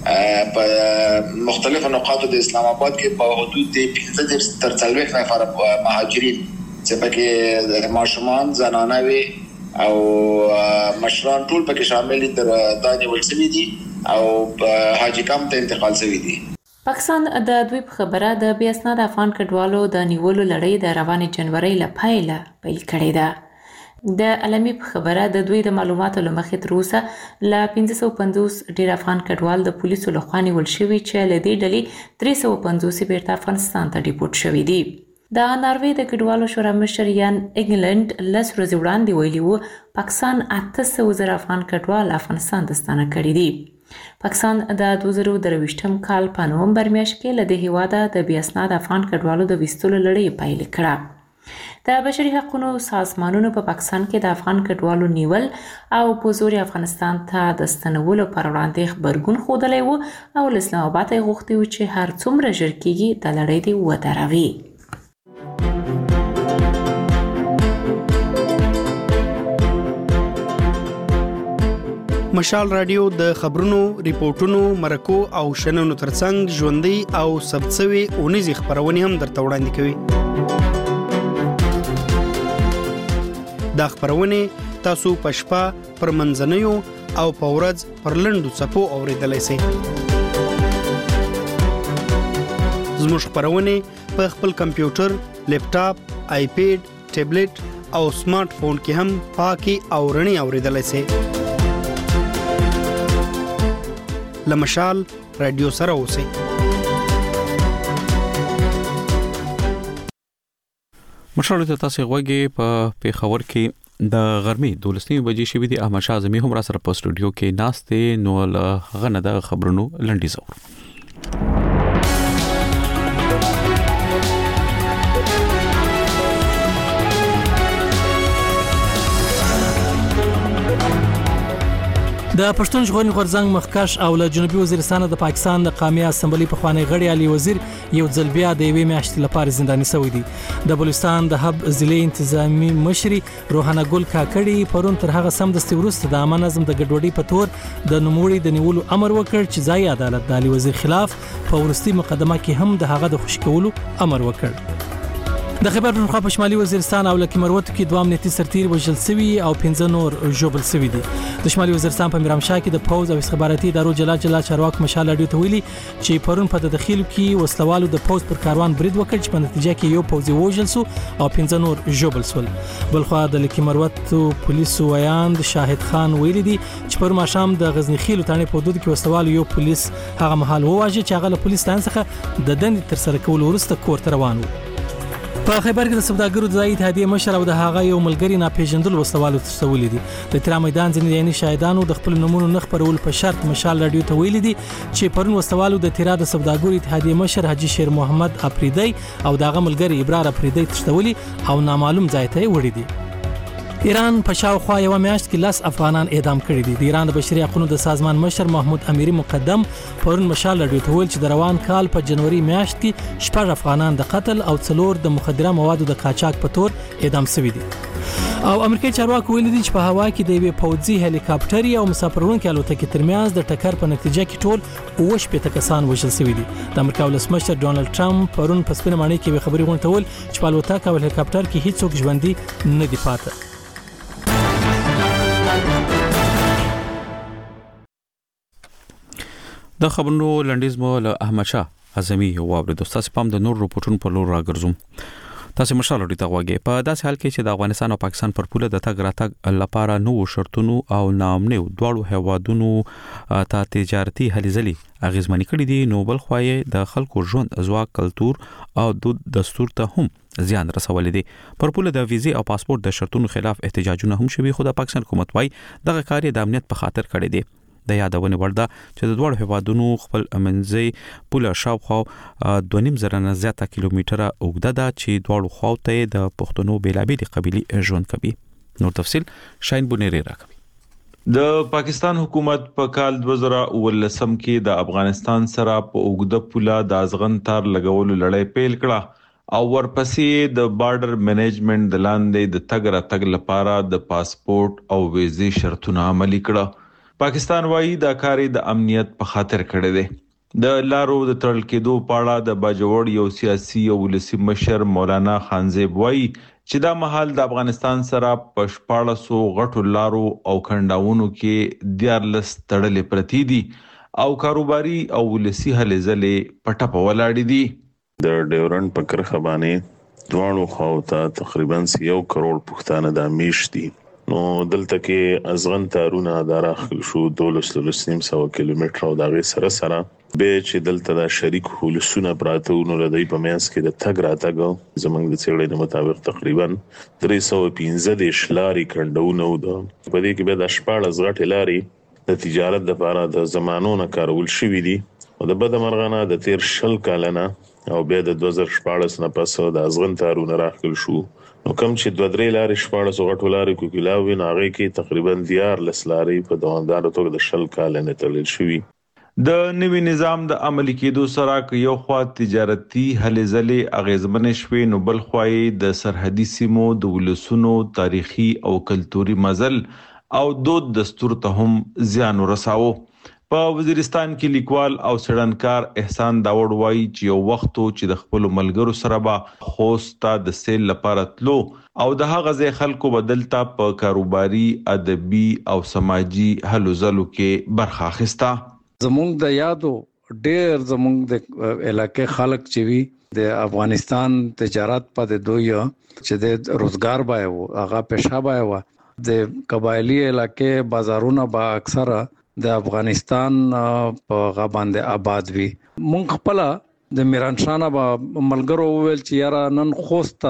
په مختلفو نقاطو د اسلام آباد کې په حدود پنځه تر څلوېښت نفر مهاجرین چې پکې ماشومان زنانه وي او مشران ټول پکې شامل دي تر دانې ولسمي دي او حاجی کام ته انتقال شوی دي پاکستان د دوی په خبره د بیا اسناد افغان کډوالو د نیولو لړۍ د روانې جنوري لپاره پیل کړې ده د علمي په خبره د دوی د معلوماتو لمخې تر اوسه ل پنځه سوه پنځوس ډیر افغان کډوال د پولیسو لخوا نیول شوي چې له دې ډلې درې سوه پنځوس بیرته افغانستان ته ډیپورټ شوي دي د ناروې د کډوالو شورا مشر یان انګلند لس ورځې وړاندې ویلي وو پاکستان اته سوه زره افغان کډوال افغانستان ته ستانه کړي دي پاکستان د دوه زره درویشتم کال په نومبر میاشت کې له دې هیواده د بیا اسناد افغان کډوالو د ویستلو لړۍ پیل کړه د بشري حقوقو سازمانونو په پاکستان کې د افغان کډوالو نیول او په زور افغانستان ته د ستنولو پر وړاندې خبرګون ښودلی و او له اسلام آباد یې غوښتي و چې هر څومره ژر کېږي د لړۍ دې ودروي مشال رادیو د خبرونو، ریپورتونو، مرکو او شننو ترڅنګ ژوندۍ او ثبتسوي اونیزې خبرونه هم درته وړاندې کوي. دا خبرونه تاسو په شپه پر منځنیو او په ورځ پر لنډو څپو اوریدلای شئ. زموږ خبرونه په خپل کمپیوټر، لیپټاپ، آیپیډ، ټابلیټ او سمارټ فون کې هم پاکي او رڼي اوریدلای شئ. لمشال رادیو سره اوسئ. مشال ته تاسو غوږی په پیښور کې د غرمې دولسنی بجې شوې دي. احمد شاه اعظمي هم را سره په سټوډیو کې ناشته نو له غنه د خبرونو لنډی زور. د پښتون ژغورنې غورځنګ مخکښ او له جنوبي وزیرستان د پاکستان د قومي اسمبلی پخوانی غړي علي وزیر یو ځل بیا د یوې میاشتې لپاره زنداني شوی دی. د بلوچستان د حب ضلع انتظامی مشري روحانه ګل کاکړي پرون تر هغه سمدستي وروسته د عامه نظم د ګډوډۍ په تور د نوموړي د نیولو امر وکړ چې ځای عدالت د علي وزیر خلاف په ورستي مقدمه کې هم د هغه د خوشکولو امر وکړ. د خیبر پښتونخوا په شمالي وزیرستان او لکه مروت کې دوه امنیتي سرتیر وژل شوي او پنځه نور ژوبل شوي دي. د شمالي وزیرستان په میرامشاه کې د پوز او استخباراتي ادارو جلا جلا چارواکو مشال اډیو ته ویلي چې پرون په تدخل کې وسلوالو د پوز پر کاروان برید وکړ چې په نتیجه کې یو پوزي وژل شو او پنځه نور ژوبل شول. بلخو د لکه مروت پولیسو ویاند شاهد خان ویلي دي چې پر ماشام د غزنی خیلو تانه په حدود کې وسلوالو یو پولیس هغه محل وواژه چې هغه له پولیس تان څخه د دندې تر سره کول وروسته کور ته روان و. په خیبر کې د سوداګرو د ځای اتحادیې مشر او د هغه یو ملګری ناپېژندل وسوالو ترسولې دي. د تیرا میدان ځینې عیني شاهدانو د خپل نمونه نه خبرول په شرط مشال رادیو ته ویلي دي چې پرون وسوالو د تیرا د سوداګرو اتحادیې مشر حاجی شیر محمد افریدی او د هغه ملګری ابرار افریدی ترسولې او نامعلوم ځای ته وړي دي. ایران په شاوخوا یو میاشت کې لاس افغانان اعدام کړي دي. د ایران د بشري حقوقو د سازمان مشر محمود امیری مقدم پرون مشال رادیو ته ویل چې د روان کال په جنوري میاشت کې شپږ افغانان د قتل او څلور د مخدره موادو د قاچاق په تور اعدام شوي دي. او امریکایي چارواکو ویلي دي چې په هوا کې د یوې پوځي هلیکاپټر او مسافروړونکو الوتکې ترمنځ د ټکر په نتیجه کې ټول اوه شپېته کسان وژل شوي دي. د امریکا ولسمشر ډونالد ټرمپ پرون په سپینه ماڼۍ کې خبري غونډول چې په الوتکه او هلیکاپټر کې هیڅوک ژوندي نه دي پاتې. د خبرونو لنډیز مو له احمد شاه اعظمي یو واورید. تاسو پام د نور رپورټونو په لور راګرځوم. تاسو مشال لري ته واګي په داسې حال کې چې د افغانستان او پاکستان پر پوله د تګ راتګ لپاره نو شرطونو او نامنو دواړو هوادونو ته تجارتي هليزلي اغیزمنې کړې دي، نو بل خوای د خلکو ژوند ځواک کلچر او د دستور ته هم زیان رسولې دي. پر پوله د ویزه او پاسپورت د شرطونو خلاف احتجاجونه هم شوي، خو د پاکستان حکومت وايي دغه کار د امنیت په خاطر کړی دی. د یادونه ورده چې د دوه هوادونو خپل منځي پوله شاوخوا دوه نیم زره نه زیاته کیلومتره اوږده ده چې دواړو خواته د پښتنو بیلابېلې قبيلې ژوند کوي. نور تفصيل شاین بونيري راکوي. د پاکستان حکومت په کال دوه زره ولسم کې د افغانستان سره په اوږده پوله د ازغن تار لګولو لړۍ پیل کړه او ورپسې د بارډر منیجمنت د لاندې د تګ راتګ لپاره د پاسپورت او ویزې شرطونه عملي کړه. پاکستان وايي دا کار د امنیت په خاطر کړی دی. د لارو د تړل کېدو په اړه د باجوړ یو سیاسي او ولسی مشر مولانا خانزیب وايي چې دا مهال د افغانستان سره په شپاړسو غټو لارو او کنداونو کې دیارلس تړلې پرتی دي او کاروباري او ولسی هلې ځلې پټه په ولاړې دي. د ډیورنډ په کرخه باندې دوانو خواته تقریبا یو کروڑ پښتانه د میش دي. نو دلته کې ازغن تارونه دراخل شو دولس لسنیم سو کیلومتر او دغه سره سره به چې دلته د شریک هولسونه پراته نو لدی په مینس کې د تګ راتګ زمنګ د څېړې مطابق تقریبا درې سوه پنځه د شلاري کندونه و ده. په دې کې به د شپاړس غټ لاري د تجارت لپاره د زمانو نه کارول شوې دي او د بد مرغانه د تیر شل کالنه او بیا د دوه زره شپاړس نه پس د ازغن تارونه راخل شو. نو کوم چې دوه درې لارې شپاړس غټو لارې کوکیلاوي ناغې کې تقریبا دیار لس لارې په دوامدار توګه د شل کال نه تلل شوی. د نوي نظام د عملي کېدو سره یو خوا تجارتي هلې ځلې اغیزمنې شوې، نو بل خوای د سرحدي سیمو د ولسونو تاریخي او کلتوري مزل او دود دستور ته هم زیان ورساوه. په وزیرستان کې لیکوال او سړنکار احسان داوړ وایي چې یو وخت چې د خپل ملګرو سره به خوستا د سیل لپاره تلو او د هغه ځای خلکو بدلتا په کاروباري ادبي او سماجي هلو ځلو کې برخه اخیسته. زمونږ د یادو ډېر زمونږ د علاقې خلک چې وي د افغانستان تجارت په د دوی چې د روزګار بایو هغه پېښه بایو د قبایلی علاقې بازارونه با اکثره د افغانستان په غباندې آباد وي. مونږ خپل د میران شانه با ملګرو ویل چې یاره نن خوسته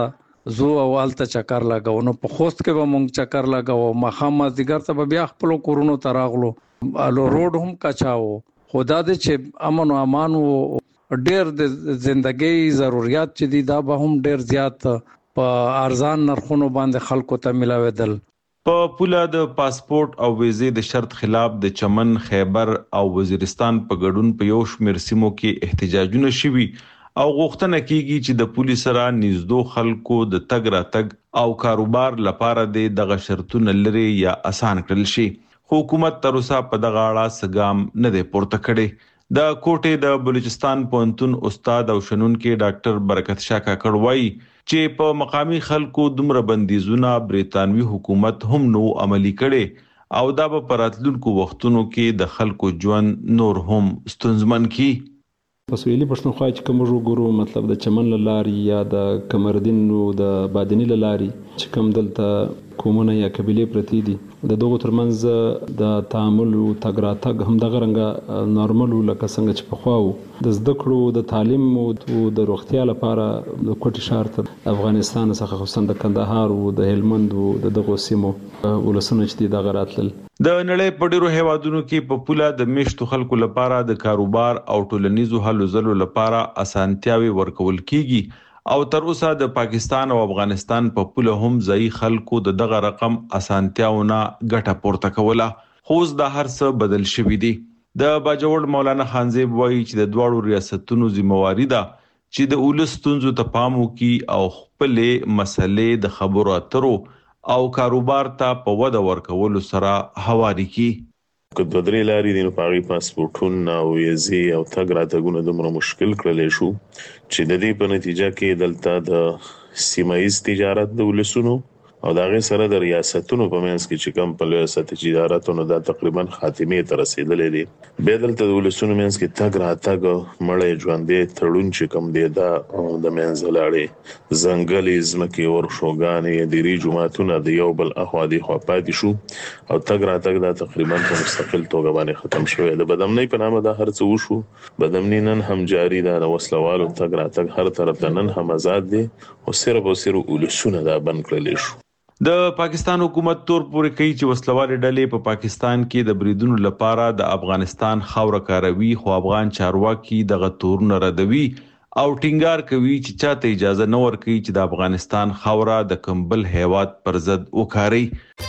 زو اولته چکر لګاو نو په خوست کې به مونږ چکر لګاو مخامه دیګر ته بیا خپل کورونو تراغلو الو روډ هم کچاو خدا دې چې امن او امان او ډېر د ژوندۍ ضرورت چې دي دا به هم ډېر زیات په ارزان نرخونو باندې خلکو ته ملاویدل. په پوله د پاسپورت او ویزې د شرط خلاف د چمن، خیبر او وزیرستان په ګډون په یو شمېر سیمو کې احتجاجونه شوي او غوښتنه کیږي چې د پولیس سره نږدې خلکو د تګ راتګ او کاروبار لپاره د دغه شرطونه لري یا اسان کړل شي. حکومت تر اوسه په دغه اړه سګام نه دی پورته کړی. د کوټې د بلوچستان پوهنتون استاد او شنونکي ډاکټر برکت شاه کاکړ وایي چې په مقامی خلکو دومره بندیزونه برېټانوي حکومت هم نو عملی کړي او دا به په راتلونکو وختونو کې د خلکو ژوند نور هم ستونزمن کړي. په سویلي پښتونخوا کې کوم وګورو مطلب د چمن لاري یا د کمردین نو د بادنی لاري چې کوم دلته کومونه یا قبيله پرتی دي د دوه ترمنځ د تعامل او تګراتګ هم د غرنګ نورمال لکه څنګه چې په خواو د زده کړو د تعلیم او د روغتیا لپاره د کوټي شهر ته افغانستان څخه خصوصا د کندهار او د هلمند او د دغه سیمو ولسمه چې د غراتل د نړۍ په ډیرو هیوادونو کې په پوله د میشتو خلکو لپاره د کاروبار او ټولنیزو هلو ځلو لپاره اسانتیاوي ورکول کیږي او تر اوسه د پاکستان او افغانستان په پوله هم ځای خلکو د دغه رقم اسانتیاونه ګټه پورته کوله. خو د هر څه بدل شوی دی. د باجوړ مولانا خانزیب وایي چې د دواړو ریاستونو ذمہواری ده چې د اولس ستونزو ته پام وکړي او خپلې مسلې د خبرو اترو او کاروبار ته په وده ورکولو سره هواري کړي. که د درې لارې د نپاغي پاسپورتونه او ویزې او تګ راتګونه دومره مشکل کړلی شو چې د دې په نتیجه کې دلته د سیمایي تجارت د ولسونو او د هغې سره د ریاستونو په منځ کې چې کوم په لویه سطحه تجارتونه دا تقریبا خاتمې ته رسېدلی دی. بیا دلته د ولسونو منځ کې تګ راتګ مړی ژوندی تړون چې کوم دی دا د منځه لاړې ځنګلې ځمکې ورشوګانې دیري جوماتونه د یو بل اخوا دېخوا پاتې شو او تګ راتګ دا تقریبا په مستقل توګه باندې ختم شوی. د بدامنۍ په نامه دا هر څه وشو. بدامنۍ نن هم جاري ده. د وسلوالو تګ راتګ هر طرف ته نن هم آزاد دی او صرف او صرف ولسونه دا بند کړلی شو. د پاکستان حکومت تور پورې کوي چې وسلوالې ډلې په پاکستان کې د بریدونو لپاره د افغانستان خاوره کاروي خو افغان چارواکي دغه تورونه ردوي او ټینګار کوي چې چاته اجازه نه ورکوي چې د افغانستان خاوره د کمبل هیواد پر ضد وکاري.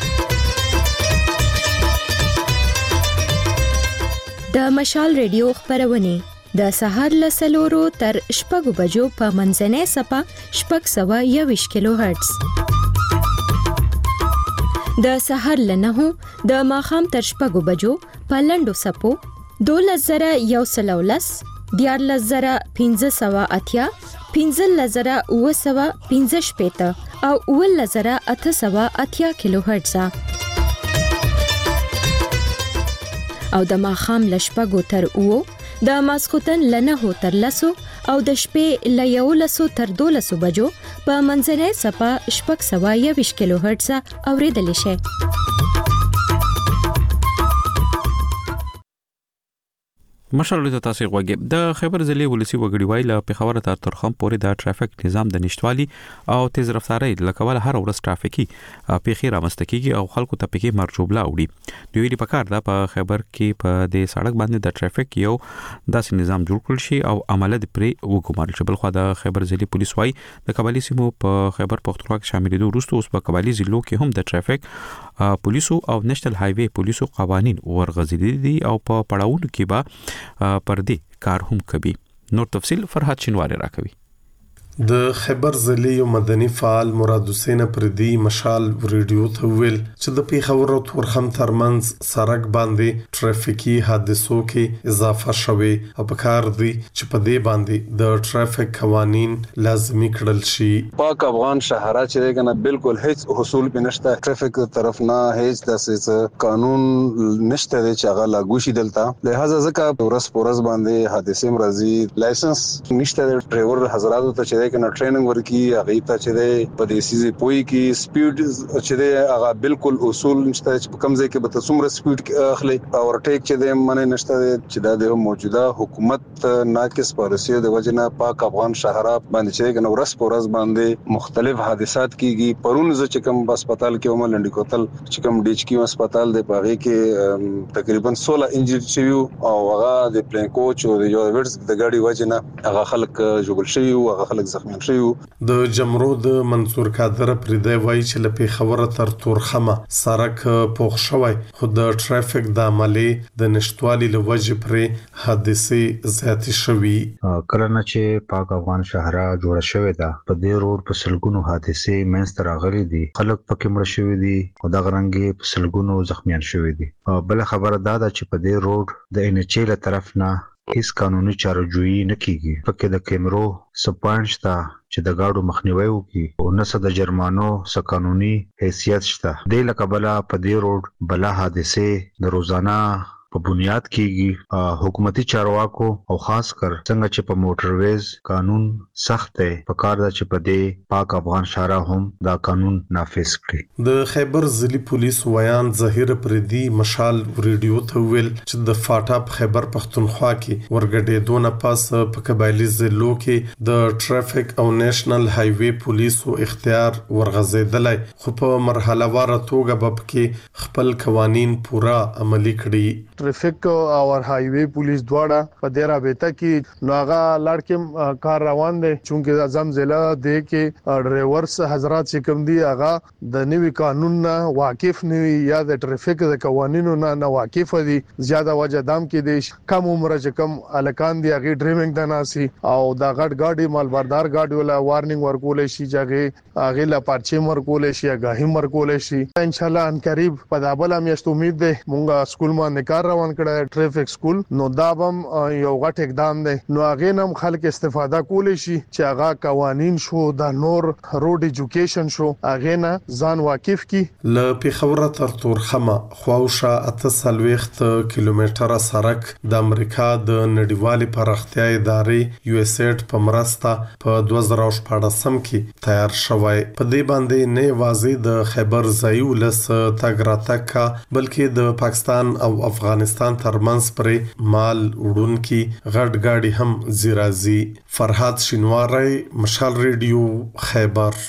د مشال ریډیو خبرونه د سهار له سلورو تر شپږو بجو په منځنۍ سپه شپږ سوه یوویشت کیلو هرتز، د سهار له نهو د ماښام تر شپږو بجو په لنډو سپو دولس زره یو سل او لس، دیارلس زره پنځه سوه اتیا، پنځلس زره اوه سوه پنځه شپېته او اوولس زره اته سوه اتیا کیلو هرتز او د ماښام له شپږو تر اوو، د ماسخوتن له نهو تر لسو او د شپې له یولسو تر دولسو بجو په منځنۍ سپه شپږ سوه یوویشت کیلو هرتز اورېدلی شئ. مشال ته تاسو غوږی د خیبر ضلع ولسی وګړي وای له پیښور تر ترخم پورې د ټرافیک نظام د نشټوالي او تیز رفتارۍ لکول هر ورځ ټرافیکي پیښې رامنځته کیږي او خلکو ته پکې مرجوبله وړي. دوی لري پکار دا په خیبر کې په د سړک باندې د ټرافیک یو داسې نظام جوړ کړل شي او عمله د پرې وګمارل شي. بل خو د خیبر ضلع پولیس وای د قبایلی سیمو په خیبر پختونخوا کې شاملېدو وروسته اوس په قبایلی ضلعو کې هم د ټرافیک پولیسو او نېشنل های وی پولیسو قوانين ورغځېدلي دي او په پړاوونو کې به پر دې کار هم کوي. نور تفصيل فرحات شینواری راکوي. د خیبر ضلع یو مدني فعال مراد حسین پردي مشال ریډیو ته ویل چې د پیښور او تورخم ترمنځ سړک باندې ټرافیکي حادثو کې اضافه شوه او په کار دی چې په دې باندې د ټرافیک قوانين لازمي کړل شي. پاک افغان شهره چې کنه بالکل هیڅ حصول پنهشته ټرافیک طرف نه هیڅ داسې قانون نشته چې هغه لاګو شي دلته. لہذا ځکه ورس پورس باندې حادثه مرضی لایسنس نشته د ډرایور حضراتو ته چې چې کنه ټریننګ ورکی هغه ته چې په دې سیزي پوي کې سپیډ چې هغه بالکل اصول نشته چې کم ځای کې به څومره سپیډ اخلي او ټیک چې د منه نشته چې د موجوده حکومت ناقص پالیسي د وجنه پاک افغان شهرا باندې چې کنه ورس پورز باندې مختلف حادثات کیږي پرون ز چې کوم هسپتال کې عمر لنډی کوتل چې کوم ډیچ کی هسپتال د پاغي کې تقریبا سولہ انجری شوی او هغه د پلین کوچ او د یو ورس د ګاډي وجنه هغه خلک جوړل شوی او هغه خلک زخمی شوی. د جمرود منصور کادر پردې وای چې لپاره خبره تر تورخمه سرک پوښ شوی خو د ټرافیک د عملي د نشټوالي لوجه پر حادثه زیات شوی. کله نه چې پاک افغان شهرا جوړ شوی دا په دې روډ په سلګونو حادثه منځ ته راغلي دي خلک پکې مړ شوی دي او د غرنګي په سلګونو زخمیان شوی دي. بل خبره دا ده چې په دې روډ د ان ایچ ال طرف نه هیڅ قانوني چارهجویي نه کیږي پکې د کیمرو سپانچ تا چې د گاډو مخنیوي وکي او نسه د جرمانو س قانوني حیثیت شته د لکبلا په دې روډ بلا حادثه د روزانه په بنیاد کېږي. حکومتي چارواکو او خاص کر څنګه چې په موټرویز قانون سخت دی په کار د چې په دې پاک افغان شهرا هم دا قانون نافذ کړي. د خیبر ضلع پولیس ویان ظهیر پردي مشال ریډیو ته ویل چې د فاټا په خیبر پختونخوا کې ورګډې دونه پاس په قبایلی ضلعو کې د ټرافیک او نېشنل های وی پولیسو اختیار ورغزیدلای خو په مرحله واره توګه به کې خپل قوانين پورا عملي کړي. ट्रैफिक और हाईवे पुलिस द्वारा په ډیر رابطه کې نوغه لړ کې کار روان دي چونکه اعظم ضلع د کې ډرایورز حضرات چې کوم دي هغه د نوي قانون نه واقف نه یا د ټرافیک د قوانینو نه نه واقف دي زیاده وجه دام کې دي کم عمر چې کم الکان دي هغه ډرایوینګ د ناسي او د غټ گاډي مالبردار گاډي ولا وارنینګ ورکول شي چې هغه لا پارچې ورکول شي هغه ورکول شي ان شاء الله ان قریب په دابل میاشت امید ده مونږه سکول باندې کار روان کړه ټرافیک سکول نو دا بم یو غټ اقدام دی نو هغه نم خلک استفاده کولی شي چې هغه قوانين شو د نور روډ ایجوکیشن شو هغه نه ځان واقف کی. ل پیښور تر تورخمه خواوشه اته سلويخت کیلومتره سرک د امریکا د نړیوالې پراختیا ادارې یو اس ایډ په مرسته په دوه زره شپږ کې تیار شوی. په دې باندې نه واځي د خیبر زایولس تاګراتکا بلکې د پاکستان او افغانستان ترمنځ پرې مال وړونکي غټ گاډي هم زیرازي. فرحات شینواری مشال ریډیو خیبر.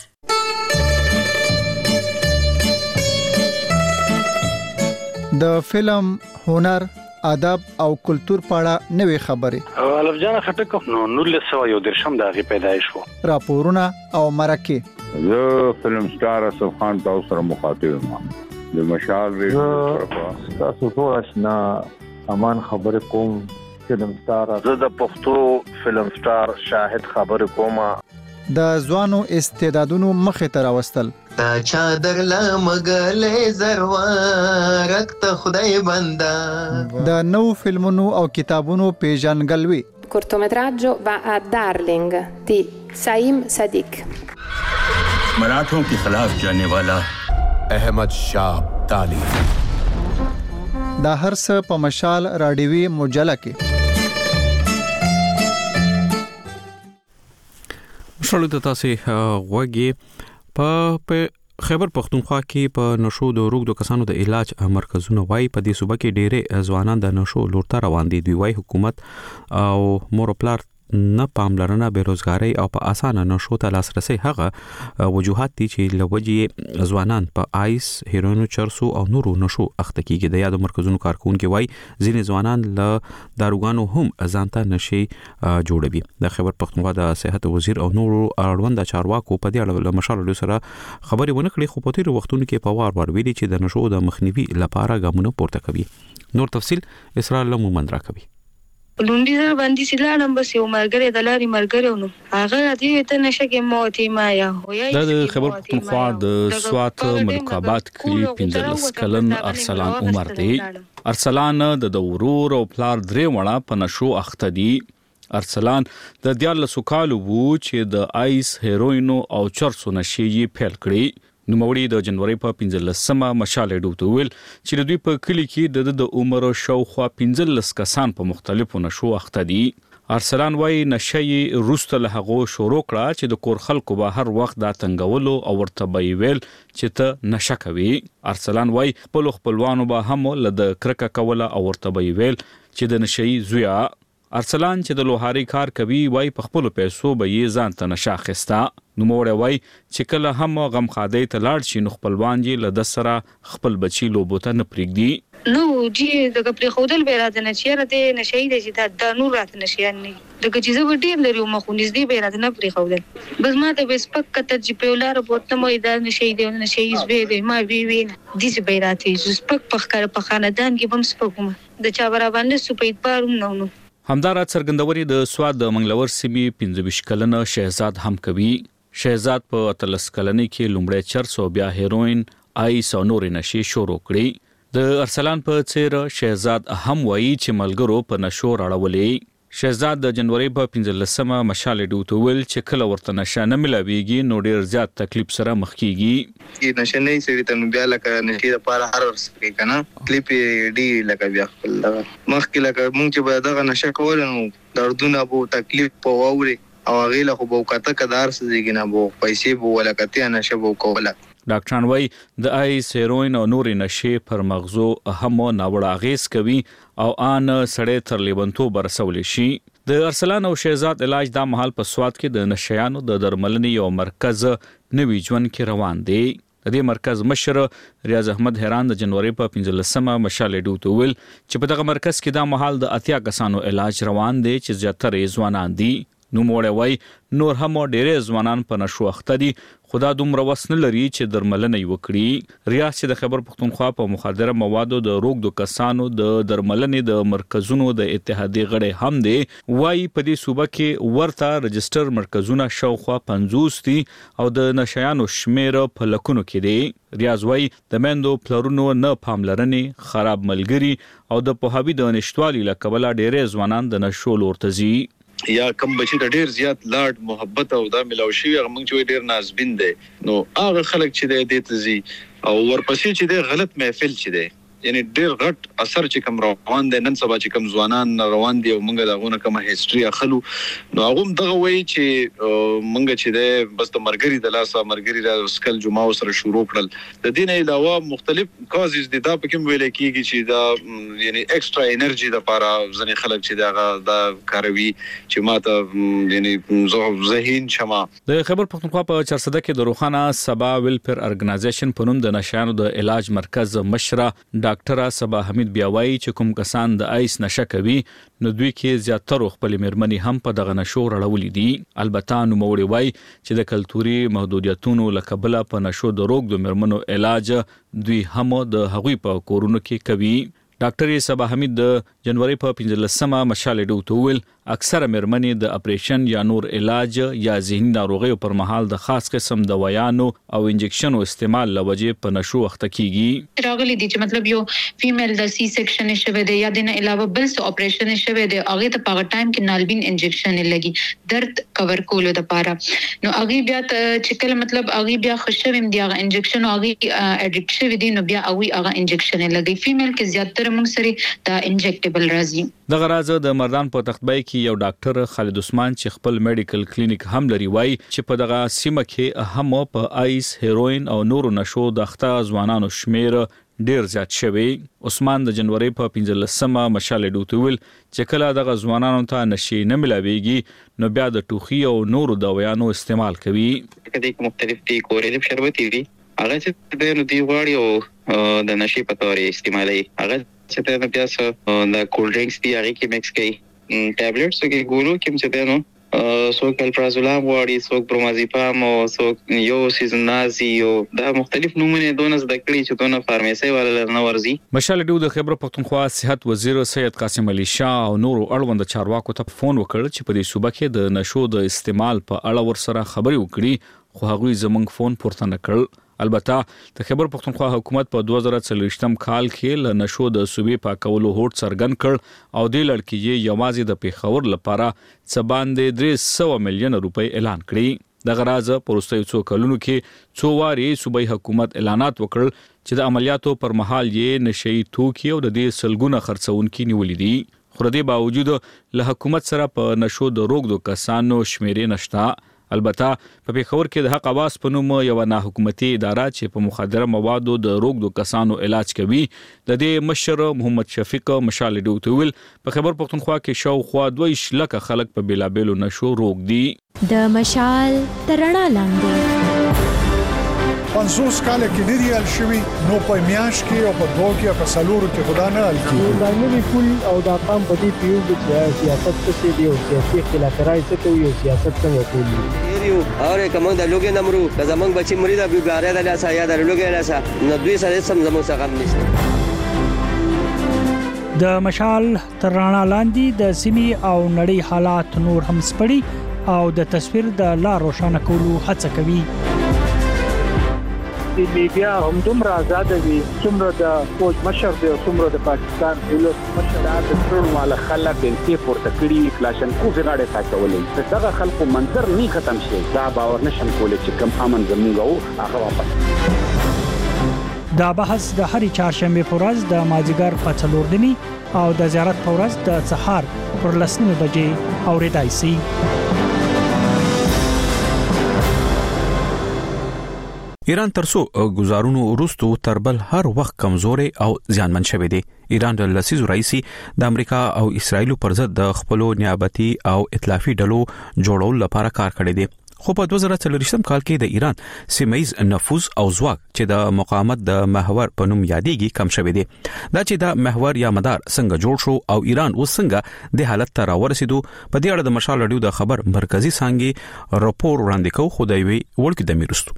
د فلم هنر ادب او کلچر پاړه نوې خبرې الف جان خټک نو نور سو یو درشم دغه پیدایش وو راپورونه او مرکه زه فلم سٹار اسف خان تاسو سره مخاطب ما د مشال ریډیو تاسو ټول آشنا امان خبر کوم فلم سٹار زه د پښتو فلم سٹار شاهد خبر کوم د ځوانو استعدادونو مخه تر واستل تا چادر لمغلې زروارک ته خدای بندا د نو فلمونو او کتابونو پیژنګلوي. cortometraggio va a Darling di Saim Sadiq. मराठों के खिलाफ जाने वाला अहमद शाह अब्दाली. دا هر څه په مشال راډیوي مجله کې. مشال د تاسو غوږی په خیبر پختونخوا کې په نشو د روغ د کسانو د علاج مرکزونه وای په دې صوبه کې ډېرې ځوانان د نشو لورته روان دي. دوی وای حکومت او مورپلار نه پاملرنه بیروزګاری او په اسانه نشو ته لاسرسي هغه وجوهات دي چې لوجي ځوانان په آیس هیروینو چرسو او نورو نشو اخته کیږي. د یادو مرکزونو کارکونکو وای ځینې ځوانان له داروګانو هم ځانته نشي جوړوي. د خیبر پختونخوا د صحت وزیر او نورو اړوند چارواکو په دې اړه مشال له سره خبري ونه کړې خو په تیر وختونو کې په وار وار ویلي چې د نشو د مخنیوي لپاره ګامونه پورته کوي. نور تفصيل اسرائیل له مومند را کوي. لوندي زه باندې سلانم بس یو مرګره د لاري مرګره نو هغه دې ته نشه کې موتي ما یا هویا د خبر پختونخوا د سوات ملکابات کې پنځلس کلن ارسلان عمر دی. ارسلان د دورور او پلار درې وړه په نشو اخته دي. ارسلان د دیارلسو کالو وو چې د آیس هیروینو او چرسو نشي یې پیل کړی. نوموړي د جنوري په پنځلسمه مشال ډوته ویل چې دوی په کلی کې د د عمر شاوخوا پنځلس کسان په مختلفو نشو اخته دي. ارسلان وای نشي روسته له هغه شروع کړه چې د کور خلکو به هر وخت دا تنګولو او ورته به ویل چې ته نشه کوي. ارسلان وای خپل خپلوانو به هم له کرکه کوله او ورته به ویل چې د نشي زویا. ارسلان چې د لوهاري کار کوي وای په خپل پیسو به یې ځان ته نشه اخیسته. نو موړ وای چې کله هم غم خادي ته لاړ شي نو خپلوان یې له د سره خپل بچي لوبو ته نه پرېږدي. نو جی دغه پر خودل به راځي نه چیرې د نشي د چې د نور راته نشي نه دغه چیزه وړي لري مخ نږدې به راځي نه پر خودل بس ما ته بسپک کته چې په ولار بوته مې د نشي د نشي زوی د ما وی وی د دې به راځي سپک په خکر په خاندان کې بم سپکوم د چا برابر باندې سپید پاروم نو نو همدارا څرګندوري د سواد د منګلور سیمې پنځه ویشت کلنه شهزاد هم کوي. شهزاد په اتلس کلنۍ کې لومړی چرس او بیا هیروین آیس او نورې نشي شروع کړي. د ارسلان په څیر شهزاد هم وایي چې ملګرو په نشو راړولې. شهزاد د جنوري په پنځلسمه مشال ډوته ویل چې کله ورته نشه نه ملاويږي نو ډیر زیات تکلیف سره مخ کیږي. چې نشه نه سړي ته بیا لکه نشي د پاره هر ورسې کنه کلیپ دی لکه بیا خپل مخ کې لکه مونږ چې به دغه نشه کول نو دردونه بو تکلیف په ووري او غیله خو بو کته کدار سږي نه بو پیسې بو ولکته نشه بو کوله. ډاکټران وای د آیس هیروین او نورې نشې پر مغزو هم ناوړه اغیز کوي او ان سړی تر لیونتوب رسول شي. د ارسلان او شهزاد علاج دا مهال په سواد کې د نشيانو د درملنې یو مرکز نوي ژوند کې روان دی. د دې مرکز مشر ریاض احمد هران د جنوري په پنځلسمه مشال ډوته ویل چې په دغه مرکز کې دا مهال د اتیا کسانو علاج روان دی چې زیاتره ځوانان دي. نو موړ وای نور هم ډېر ځوانان په نشو اخته دي خدا دومره وسنه لري چې درملنه وکړي. ریاض چې د خیبر پختونخوا په مخدره موادو د روغ د کسانو د درملنې د مرکزونو د اتحادیې غړي هم دي وای په دې صوبه کې ورته رجستر مرکزونه شاوخوا پنځوس دي او د نشيانو شمیر په لکونو کې دي. ریاض وای د مندو پلرونو نه پاملرنې خراب ملګری او د پوهاوی د نشټوالي لکبل ډېر ځوانان د نشو لورته زی یا کم بچی د ډیر زیات لاډ محبت او دا ملاوي شي هغه موږ چې ډیر نازبین دي نو هغه خلک چې د دې تزي او ورپسې چې د غلط محفل چې دي یعنی ډیر غټ اثر چې کوم روان دي نن سبا چې کوم ځوانان روان دي او موږ دغه کومه هیستوري اخلو نو هغه دغه وایي چې موږ چې د بس د مرګري د لاسه مرګري د سکل جمعه سره شروع کړل د دین علاوه مختلف کازز دي دا په کوم ویل کېږي چې دا یعنی ایکسترا انرژي د لپاره ځنې خلک چې دا د کاروي چې ماته یعنی ذهین شمه. د خیبر پختونخوا په چرسده کې د روخانه سبا ویلفیر ارګنایزیشن په نوم د نشانو د علاج مرکز مشره ډاکټره سبا حمید بیاوي چې کوم کسان د آیس نشه کوي نو دوی کې زیاتره خپل مرمنې هم په دغه نشو رړولې دي. البته نو موړي وای چې د کلتوري محدودیتونو لکبل په نشو د روغ د مرمنو علاج دوی هم د هغوی په کورونو کې کوي. ډاکټر سبا حمید د جنوري په پنځلسمه مشال ډوته ویل اکثره مرمنې د اپریشن یا نور علاج یا ذهني ناروغیو پر مهال د خاص قسم دوايانو او انجکشنو استعمال لوجه په نشو وخت کیږي. راغلي دي چې مطلب یو فیمیل د سی سیکشن شوه دی یا د نه علاوه بل څه اپریشن شوه دی هغه ته په ټایم کې نالبین انجکشن لګي درد کور کولو د پاره نو هغه بیا چې کله مطلب هغه بیا خوشویم دی هغه انجکشن هغه اډیکټ شوی دی نو بیا هغه هغه انجکشن لګي. فیمیل کې زیاتره موږ سره دا انجکټیبل راځي. د غراز د مردان په تختبای کې یو ډاکټر خالد عثمان چې خپل میډیکل کلینیک هم لري وای چې په دغه سیمه کې هم په آیس هیروین او نورو نشو د اخته ځوانانو شمیر ډیر زیات شوی. عثمان د جنوري په پنځلسمه مشال ډوته ویل چې کله دغه ځوانانو ته نشي نه ملاويږي نو بیا د ټوخي او نورو دوايانو استعمال کوي. کله مختلف دي کورې په شربتي دي هغه چې د نو دی واړی او د نشي په تور استعمالي هغه چې د بیا څه د کول ډرینکس دی هغه کې مکس کوي ټابلیټس کې ګورو کوم چې دنو سوک الپرازولام واړي سوک برومازیپام او سوک یو سیزنازي او دا مختلف نمونه دونه د کړي چې دونه فارمیسي والا نه ورزي. مشال ډو د خیبر پختونخوا صحت وزیر سید قاسم علي شاه او نورو اړوند چارواکو ته فون وکړ چې په دې صوبه کې د نشو د استعمال په اړه ورسره خبري وکړي خو هغوی زمونږ فون پورته نه کړ. البته د خیبر پختونخوا حکومت په دوه زره څلوېښتم کال کې ل نشو د صوبې پاکولو هوډ څرګند کړ او د لړکی یې یوازې د پیښور لپاره څه باندې درې سوه میلیون روپۍ اعلان کړي. د غراز پروستي څو کلونو کې څو واري صوبې حکومت اعلانات وکړ چې د عملیاتو پر مهال یې نشئی توکي او د دې سلګونه خرڅونکي نیولې دي. خو د دې باوجود له حکومت سره په نشو د روغدو کسانو شمیرې نشته. البته په پیښور کې د حق اواز په نوم یو ناحکومتي اداره چې په مخدره موادو د روغدو کسانو علاج کوي د دې مشر محمد شفیق مشال ډوتویل په خبر پښتونخوا کې شاوخوا دوه لکه خلک په بیلابېلو نشو روغ دي. د مشال ترڼا لاندې پنځوس کال کې ډیر یال شوی نو په میاش کې او په دوه کې په سلورو کې خدا نه الکی دا نوی پول او دا قام په دې پیو چې سیاست څه دی او سیاسي خلافکارای څه کوي او سیاست څنګه کوي یو اور کوم د لوګي نمرو د زمنګ بچی مرید ابي ګاره د لاسه یا د لوګي لاسه نو دوی سره سم زمو څخه غم نشته. د مشال ترڼا لاندې د سیمي او نړۍ حالات نور هم سپړي او د تصویر د لا روښانه کولو هڅه کوي. د میډیا هم دومره آزاد دي څومره د فوج مشر دی څومره د پاکستان دولت مشر د ټول مال خلک بنتي پورته کړی کلاشن کو غاړه تاکولې دغه خلکو منظر نه ختم شي دا باور نشم کولای چې کم امن زموږ او هغه واپس. دا بحث د هرې چهارشنبه په ورځ د مازیګر په څلور نیمي او د زیارت په ورځ د سهار پر لس نیمې بجې اورېدای شي. ایران ترسو گزارونو وروستو تربل هر وخت کمزوري او زیانمن شوی دی. ایران د لسیزو رئیسي د امریکا او اسرایل پر ضد د خپل نیابتي او ائتلافي ډلو جوړول لپاره کار کړی دی. خو په دوه زره څلور کال کې د ایران سیمایز نفوذ او ځواک چې د مقاومت د محور په نوم یادېږي کم شوی دی. دا چې د محور یا مدار څنګه جوړ شو او ایران اوس څنګه د حالت ته راورسېدو په دې اړه د مشال رادیو د خبر مرکزی څنګه راپور وړاندې کوي. خدای وي ورکه د میرستو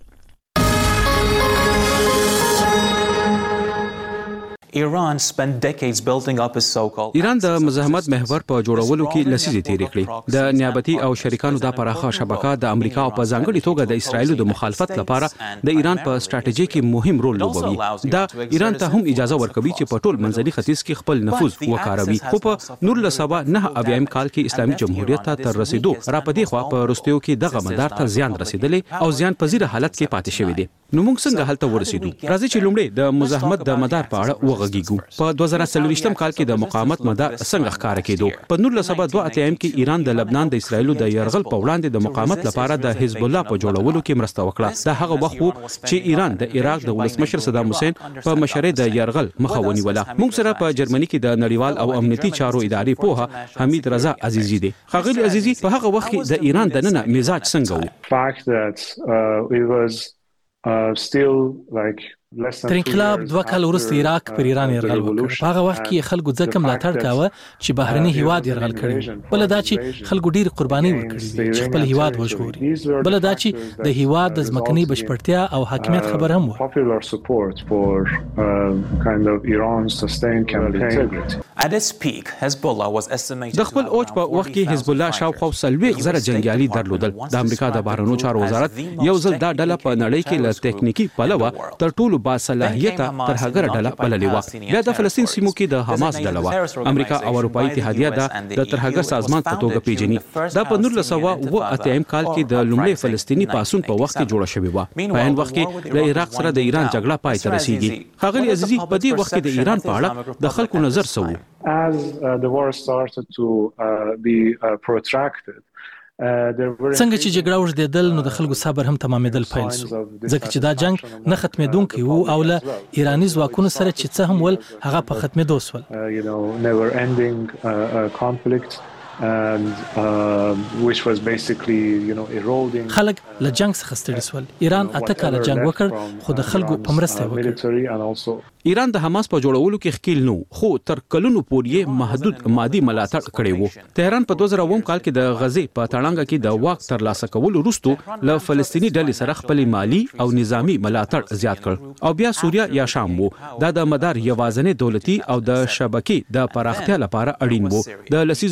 Iran spent decades building up its so-called ایران د مزاحمت محور په جوړولو کې لسیزې تیرې کړې. د نیابتي او شریکانو د پراخه شبکه د امریکا او په ځانګړي توګه د اسرایل د مخالفت لپاره د ایران په ستراتیژي کې مهم رول لوبوي. دا ایران ته هم اجازه ورکوي چې په ټول منځني ختیځ کې خپل نفوذ وکاروي. خو په نور لسبا نه اویایم کال کې اسلامي جمهوریت ته تر رسیدو را پدې خو په رستیو کې دغه مدار ته زیان رسیدلې او زیان پذیر حالت کې پاتې شوی دی. نو موږ څنګه حالت ورسېدو؟ راځي چې لومړی د مزاحمت د مدار په اړه وغږیږو. په دوه زره څلور کال کې د مقاومت مدار څنګه ښکار کېدو؟ په نور لسبا دوه اتیایم کې ایران د لبنان د اسرایل د يرغل په وړاندې د مقاومت لپاره د حزب الله په جوړولو کې مرسته وکړه. دا هغه وخت چې ایران د عراق د ولسمشر صدام حسین په مشرۍ د يرغل مخه ونیوله. موږ سره په جرمني کې د نړیوال او امنیتي چارو ادارې پوها حمید رضا عزیزی دی. خغلی عزیزی په هغه وخت کې د ایران د نن مزاج څنګه و؟ fact that uh, it was uh, still like تر انقلاب دوه کال وروسته عراق پر ایران يرغل وکړ. په هغه وخت کې خلکو ځکه ملاتړ کاوه چې بهرني هیواد يرغل کړي. بل دا چې خلکو ډیر قرباني وکړي چې خپل هیواد وژغوري. بل دا چې د هیواد د ځمکني بشپړتیا او حاکمیت خبر هم و. At its peak, Hezbollah was estimated د خپل اوج په وخت کې حزب الله شاوخوا سلوي زره جنگیالي درلودل. د امریکا د بهرنیو چارو وزارت یو ځل دا ډله په نړۍ کې له ټکنیکی پلوه تر ټولو با صلاحیته تر هغه ډله بللې و. بیا د فلسطین سیمو کې د حماس ډله و. امریکا او اروپאי اتحادیه د ترهګر سازمان په توګه پیژني. دا په نور لسوا و اتیم کال کې د لومړي فلسطینی پاسون په وخت کې جوړه شوې و. په هغه وخت کې د عراق سره د ایران جګړه پای ته رسیدي. خغلی عزیزی په دې وخت کې د ایران په اړه د خلکو نظر څه و؟ As uh, the war started to uh, be uh, protracted, څنګه چې جګړه وژدېدل نو د خلکو صبر هم تمامېدل پیل شو. ځکه چې دا جنگ نه ختمېدونکی وو او له ایراني ځواکونو سره چې څه هم ول هغه په ختمېدو سول. you know never ending uh, uh, conflict and uh, which was basically you know eroding. خلک له جنگ څخه ستړي سول. ایران اته کاله جنگ وکړ خو د خلکو په مرسته وکړ. ایران د حماس په جوړولو کې ښکیل نو خو تر کلونو پورې محدود مادي ملاتړ کړی وو. تهران په دوه زره اووه کال کې د غزې په تړانګه کې د واک ترلاسه کولو وروسته له فلسطینی ډلې سره خپل مالی او نظامی ملاتړ زیات کړ او بیا سوریه یا شام وو. دا د مدار یوازنې دولتي او د شبکې د پراختیا لپاره اړین وو. د لسیزو اوږده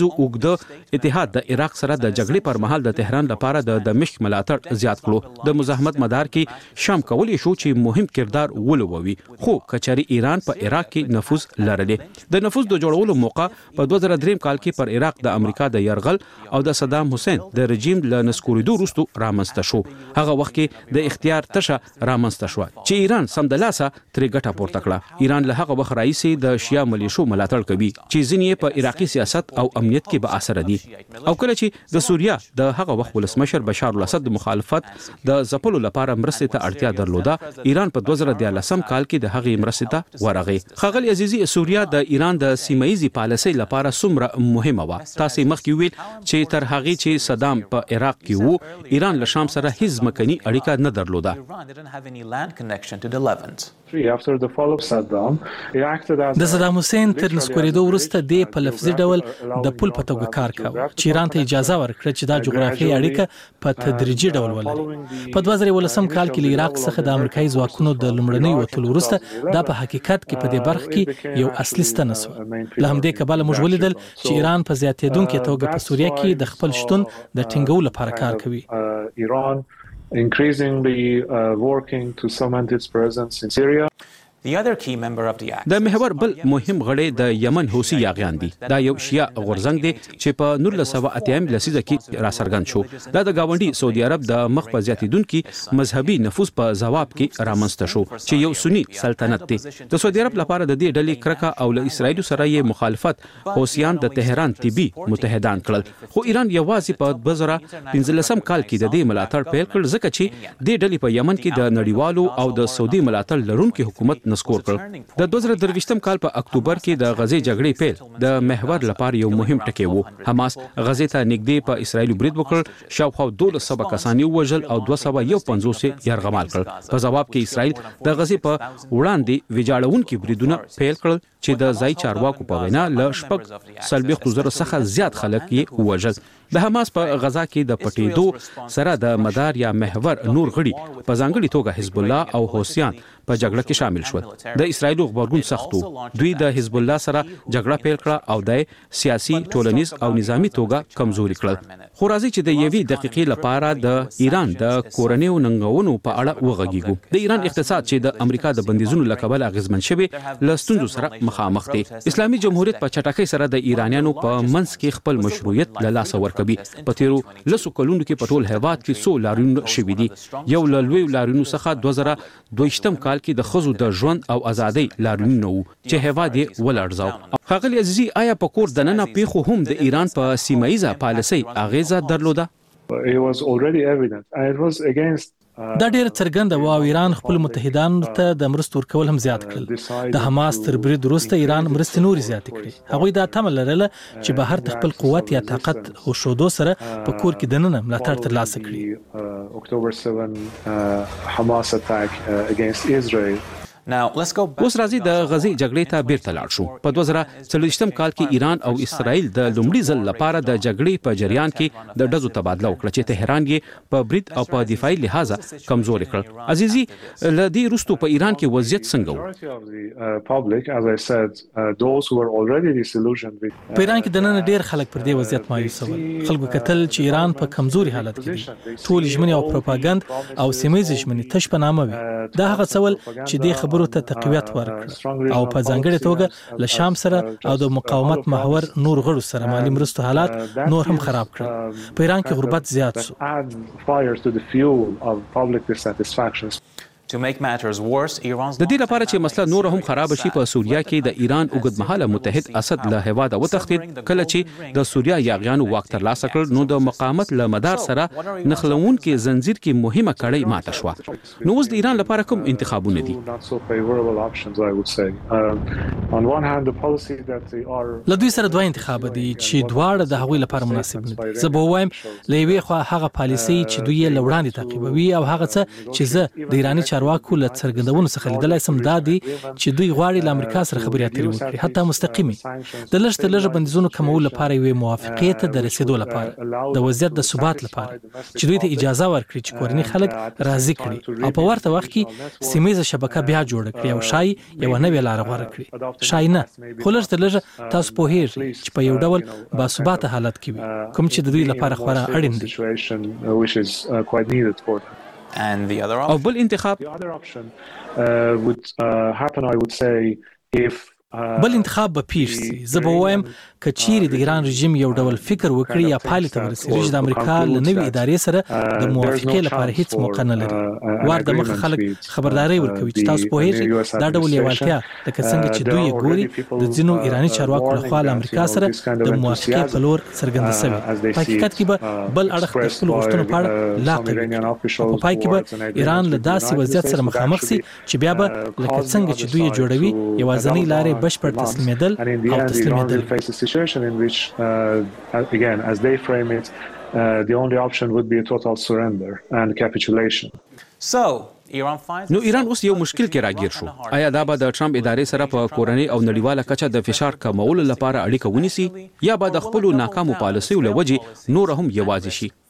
د اتحاد د عراق سره د جګړې پر مهال د تهران لپاره د دمشق ملاتړ زیات کړو. د مزاحمت مدار کې شام کولی شو چې مهم کردار ولوبوي، خو کچاري ایران په عراق کې نفوذ لرلې. د نفوذ د جوړولو موقع په دوه زره درې کال کې پر عراق د امریکا د يرغل او د صدام حسین د رژیم له نسکوریدو وروسته رامنځته شو. هغه وخت کې د اختیار تشه رامنځته شو چې ایران سمدلاسه ترې ګټه پورته کړه. ایران له هغه وخت راهیسې د شیا ملیشو ملاتړ کوي چې ځینې په عراقي سیاست او امنیت کې به اثر دي. او کله چې د سوریا د هغه وخت ولسمشر بشار الاسد د مخالفت د ځپلو لپاره مرستې ته اړتیا درلوده، ایران په دوه زره دیارلسم کال کې د هغې مرستې ته ورغی. خاغلی عزیزي، سوریا د ایران د سیمایي پالیسۍ لپاره څومره مهمه وه؟ تاسو مخکې ویل چې تر هغه چې صدام په عراق کې وو، ایران له شام سره هیڅ ځمکني اړیکه نه درلوده. د صدام حسین تر نسکوریدو وروسته د په لفظي ډول د پل په توګه کار کاوه چې ایران ته اجازه ورکړه چې دا جغرافیایي اړیکه په تدریجي ډول ولري. په دوه زره ولسم کال کې له عراق څخه د امریکایي ځواکونو د لومړنۍ وتلو وروسته دا په حقیقت کې په دې برخه کې یو اصلي ستنه شوه. له همدې کبله موږ ولیدل چې ایران په زیاتېدونکې توګه په سوریه کې د خپل شتون د ټینګولو لپاره کار کوي. Iran increasingly uh, working to cement its presence in Syria. د محور بل مهم غړی د یمن حوثي یاغیان دي. دا یو شیعه غورځنګ دی چې په نولس سوه اتیا لسیزه کې راڅرګند شو. دا د گاونډي سعودي عرب د مخ په زیاتیدونکو مذهبي نفوذ په ځواب کې رامنځته شو چې یو سنی سلطنت دی. د سعودي عرب لپاره د دې ډلې کرکه او له اسرایل سره یې مخالفت حوثیان د تهران طبي متحدان کړل. خو ایران یوازې په دوه زره پنځلسم کال کې د دې ملاتړ پیل کړ، ځکه چې د ډلې په یمن کې د نړیوالو او د سعودي ملاتړ لرونکو حکومت نسکور کړ. د دوه زره درویشتم کال په اکتوبر کې د غزې جګړې پیل د محور لپاره یو مهم ټکی وو. حماس غزې ته نږدې په اسرایل برید وکړ، شاوخوا دولس سوه کسان یې ووژل او دوه سوه یو پنځوس یې یرغمال کړل. په ځواب کې اسرایل د غزې په وړاندې ویجاړونکي بریدونه پیل کړل چې د ځای چارواکو په وینا له شپږ څلوېښتو زرو څخه زیات خلک یې ووژل. د حماس په غزا کې د پټېدو سره د مدار یا محور نور غړي په ځانګړي توګه حزب الله او حوثیان په جګړه کې شامل شول. د اسرایل خبرګون سختو، دوی د حزب الله سره جګړه پیل کړه او د سیاسي، ټولنیز او نظامی توګه کمزوري کړل. خو راځي چې د یوې دقیقې لپاره د ایران د کورنیو ننګونو په اړه وغږیږو. د ایران اقتصاد چې د امریکا د بندیزونو له کبله اغیزمن شوی له ستونزو سره مخامخ دی. اسلامي جمهوریت په چټکۍ سره د ایرانیانو په منځ کې خپل مشروعیت له لاسه ورکوي. په تیرو لسو کلونو کې په ټول هیواد کې څو لاریونونه شوي دي. یو له لویو لاریونو څخه دوه زره دویشتم کال کې د ښځو د ژوند او ازادۍ لاریونونه وو چې هیواد یې ولړزاو. ښاغلی عزیزي، آیا په کور دننه پیښو هم د ایران په سیمایي پالیسۍ اغیزه درلوده؟ It was already evident and it was against دا ډیر څرګنده و او ایران خپل متحدانو ته د مرستو ورکول هم زیات کړل. د حماس تر برید وروسته ایران مرستې نورې زیاتې کړې. هغوی دا تمه لرله چې بهر د خپل قوت یا طاقت ښودو سره په کور کې دننه ملاتړ ترلاسه کړي. October seventh uh, Hamas attack uh, against Israel. اوس راځي د غزې جګړې ته بیرته لاړ شو. په دوه زره څلوېښتم کال کې ایران او اسرائیل د لومړي ځل لپاره د جګړې په جریان کې د ډزو تبادله وکړه چې تهران یې په برید او په دفاعي لحاظه کمزوري کړ. عزیزي، له دې وروسته په ایران کې وضعیت څنګه و؟ په ایران کې دننه ډیر خلک پر دې وضعیت مایوس ول. خلکو کتل چې ایران په کمزوري حالت کې دی. ټول ژمنې او پروپاګند او سیمایي ژمنې تش په نامه وي. دا هغه څه ول چې د خبرو ته تقویت ورکړ او په ځانګړي توګه له شام سره او د مقاومت محور نور غړو سره مالی مرستو حالات نور هم خراب کړل. په ایران کې غربت زیات شو. د دې لپاره چې مسله نور هم خراب شي، په سوریا کې د ایران اوږدمهاله متحد اسد له هیواده وتښتید. کله چې د سوریا یاغیانو واک ترلاسه کړ، نو د مقاومت له مدار سره نښلونکي زنجیر کې مهمه کړۍ ماته شوه. نو اوس د ایران لپاره کوم انتخابونه دي؟ له دوی سره دوه انتخاب دي چې دواړه د هغوی لپاره مناسب نه دي. زه به ووایم له یوې خوا هغه پالیسۍ چې دوی یې له وړاندې تعقیبوي او هغه څه چې زه د ایراني چارواکو له څرګندونو څخه لیدلای سم دا دي چې دوی غواړي له امریکا سره خبرې اترې وکړي، حتی مستقیمي د لږ تر لږه بندیزونو کمولو لپاره یوې موافقې ته د رسیدو لپاره، د وضعیت د ثبات لپاره چې دوی ته اجازه ورکړي چې کورني خلک راضي کړي او په ورته وخت کې سیمه شبکه بیا جوړ کړي او شای یو نوې لار غوړه کړي. شای نه، خو لږ تر لږه تاسو پوهیږئ چې په یو ډول باثباته حالت کې وي، کوم چې د دوی لپاره خورا اړین دي. او بل انتخاب بل انتخاب به پیښ شي. زه به وایم که چیرې د ایران رژیم یو ډول فکر وکړي یا پایلې ته ورسېږي چې د امریکا له نوې ادارې سره د موافقې لپاره هیڅ موقع نه لري، وار د مخه خلک خبرداري ورکوي چې تاسو پوهیږئ دا ډول لیوالتیا لکه څنګه چې دوی یې ګوري د ځینو ایراني چارواکو لخوا له امریکا سره د موافقې په لور څرګنده شوې. په حقیقت کې به بل اړخ د خپلو غوښتنو په اړه لا قوي کړي او په پای کې به ایران له داسې وضعیت سره مخامخ شي چې بیا به لکه څنګه چې دوی یې جوړوي یوازینۍ لارې بشپړ تسلیمېدل او تسلیمېدل. situation in which uh, again as they frame it uh, the only option would be a total surrender and capitulation. So نو ایران اوس یو مشکل کې راګیر شو. آیا دا به د ټرمپ ادارې سره په کورنۍ او نړیواله کچه د فشار کمولو لپاره اړیکه ونیسي یا به د خپل ناکامو پالیسیو له وجې نور هم یوازې شي؟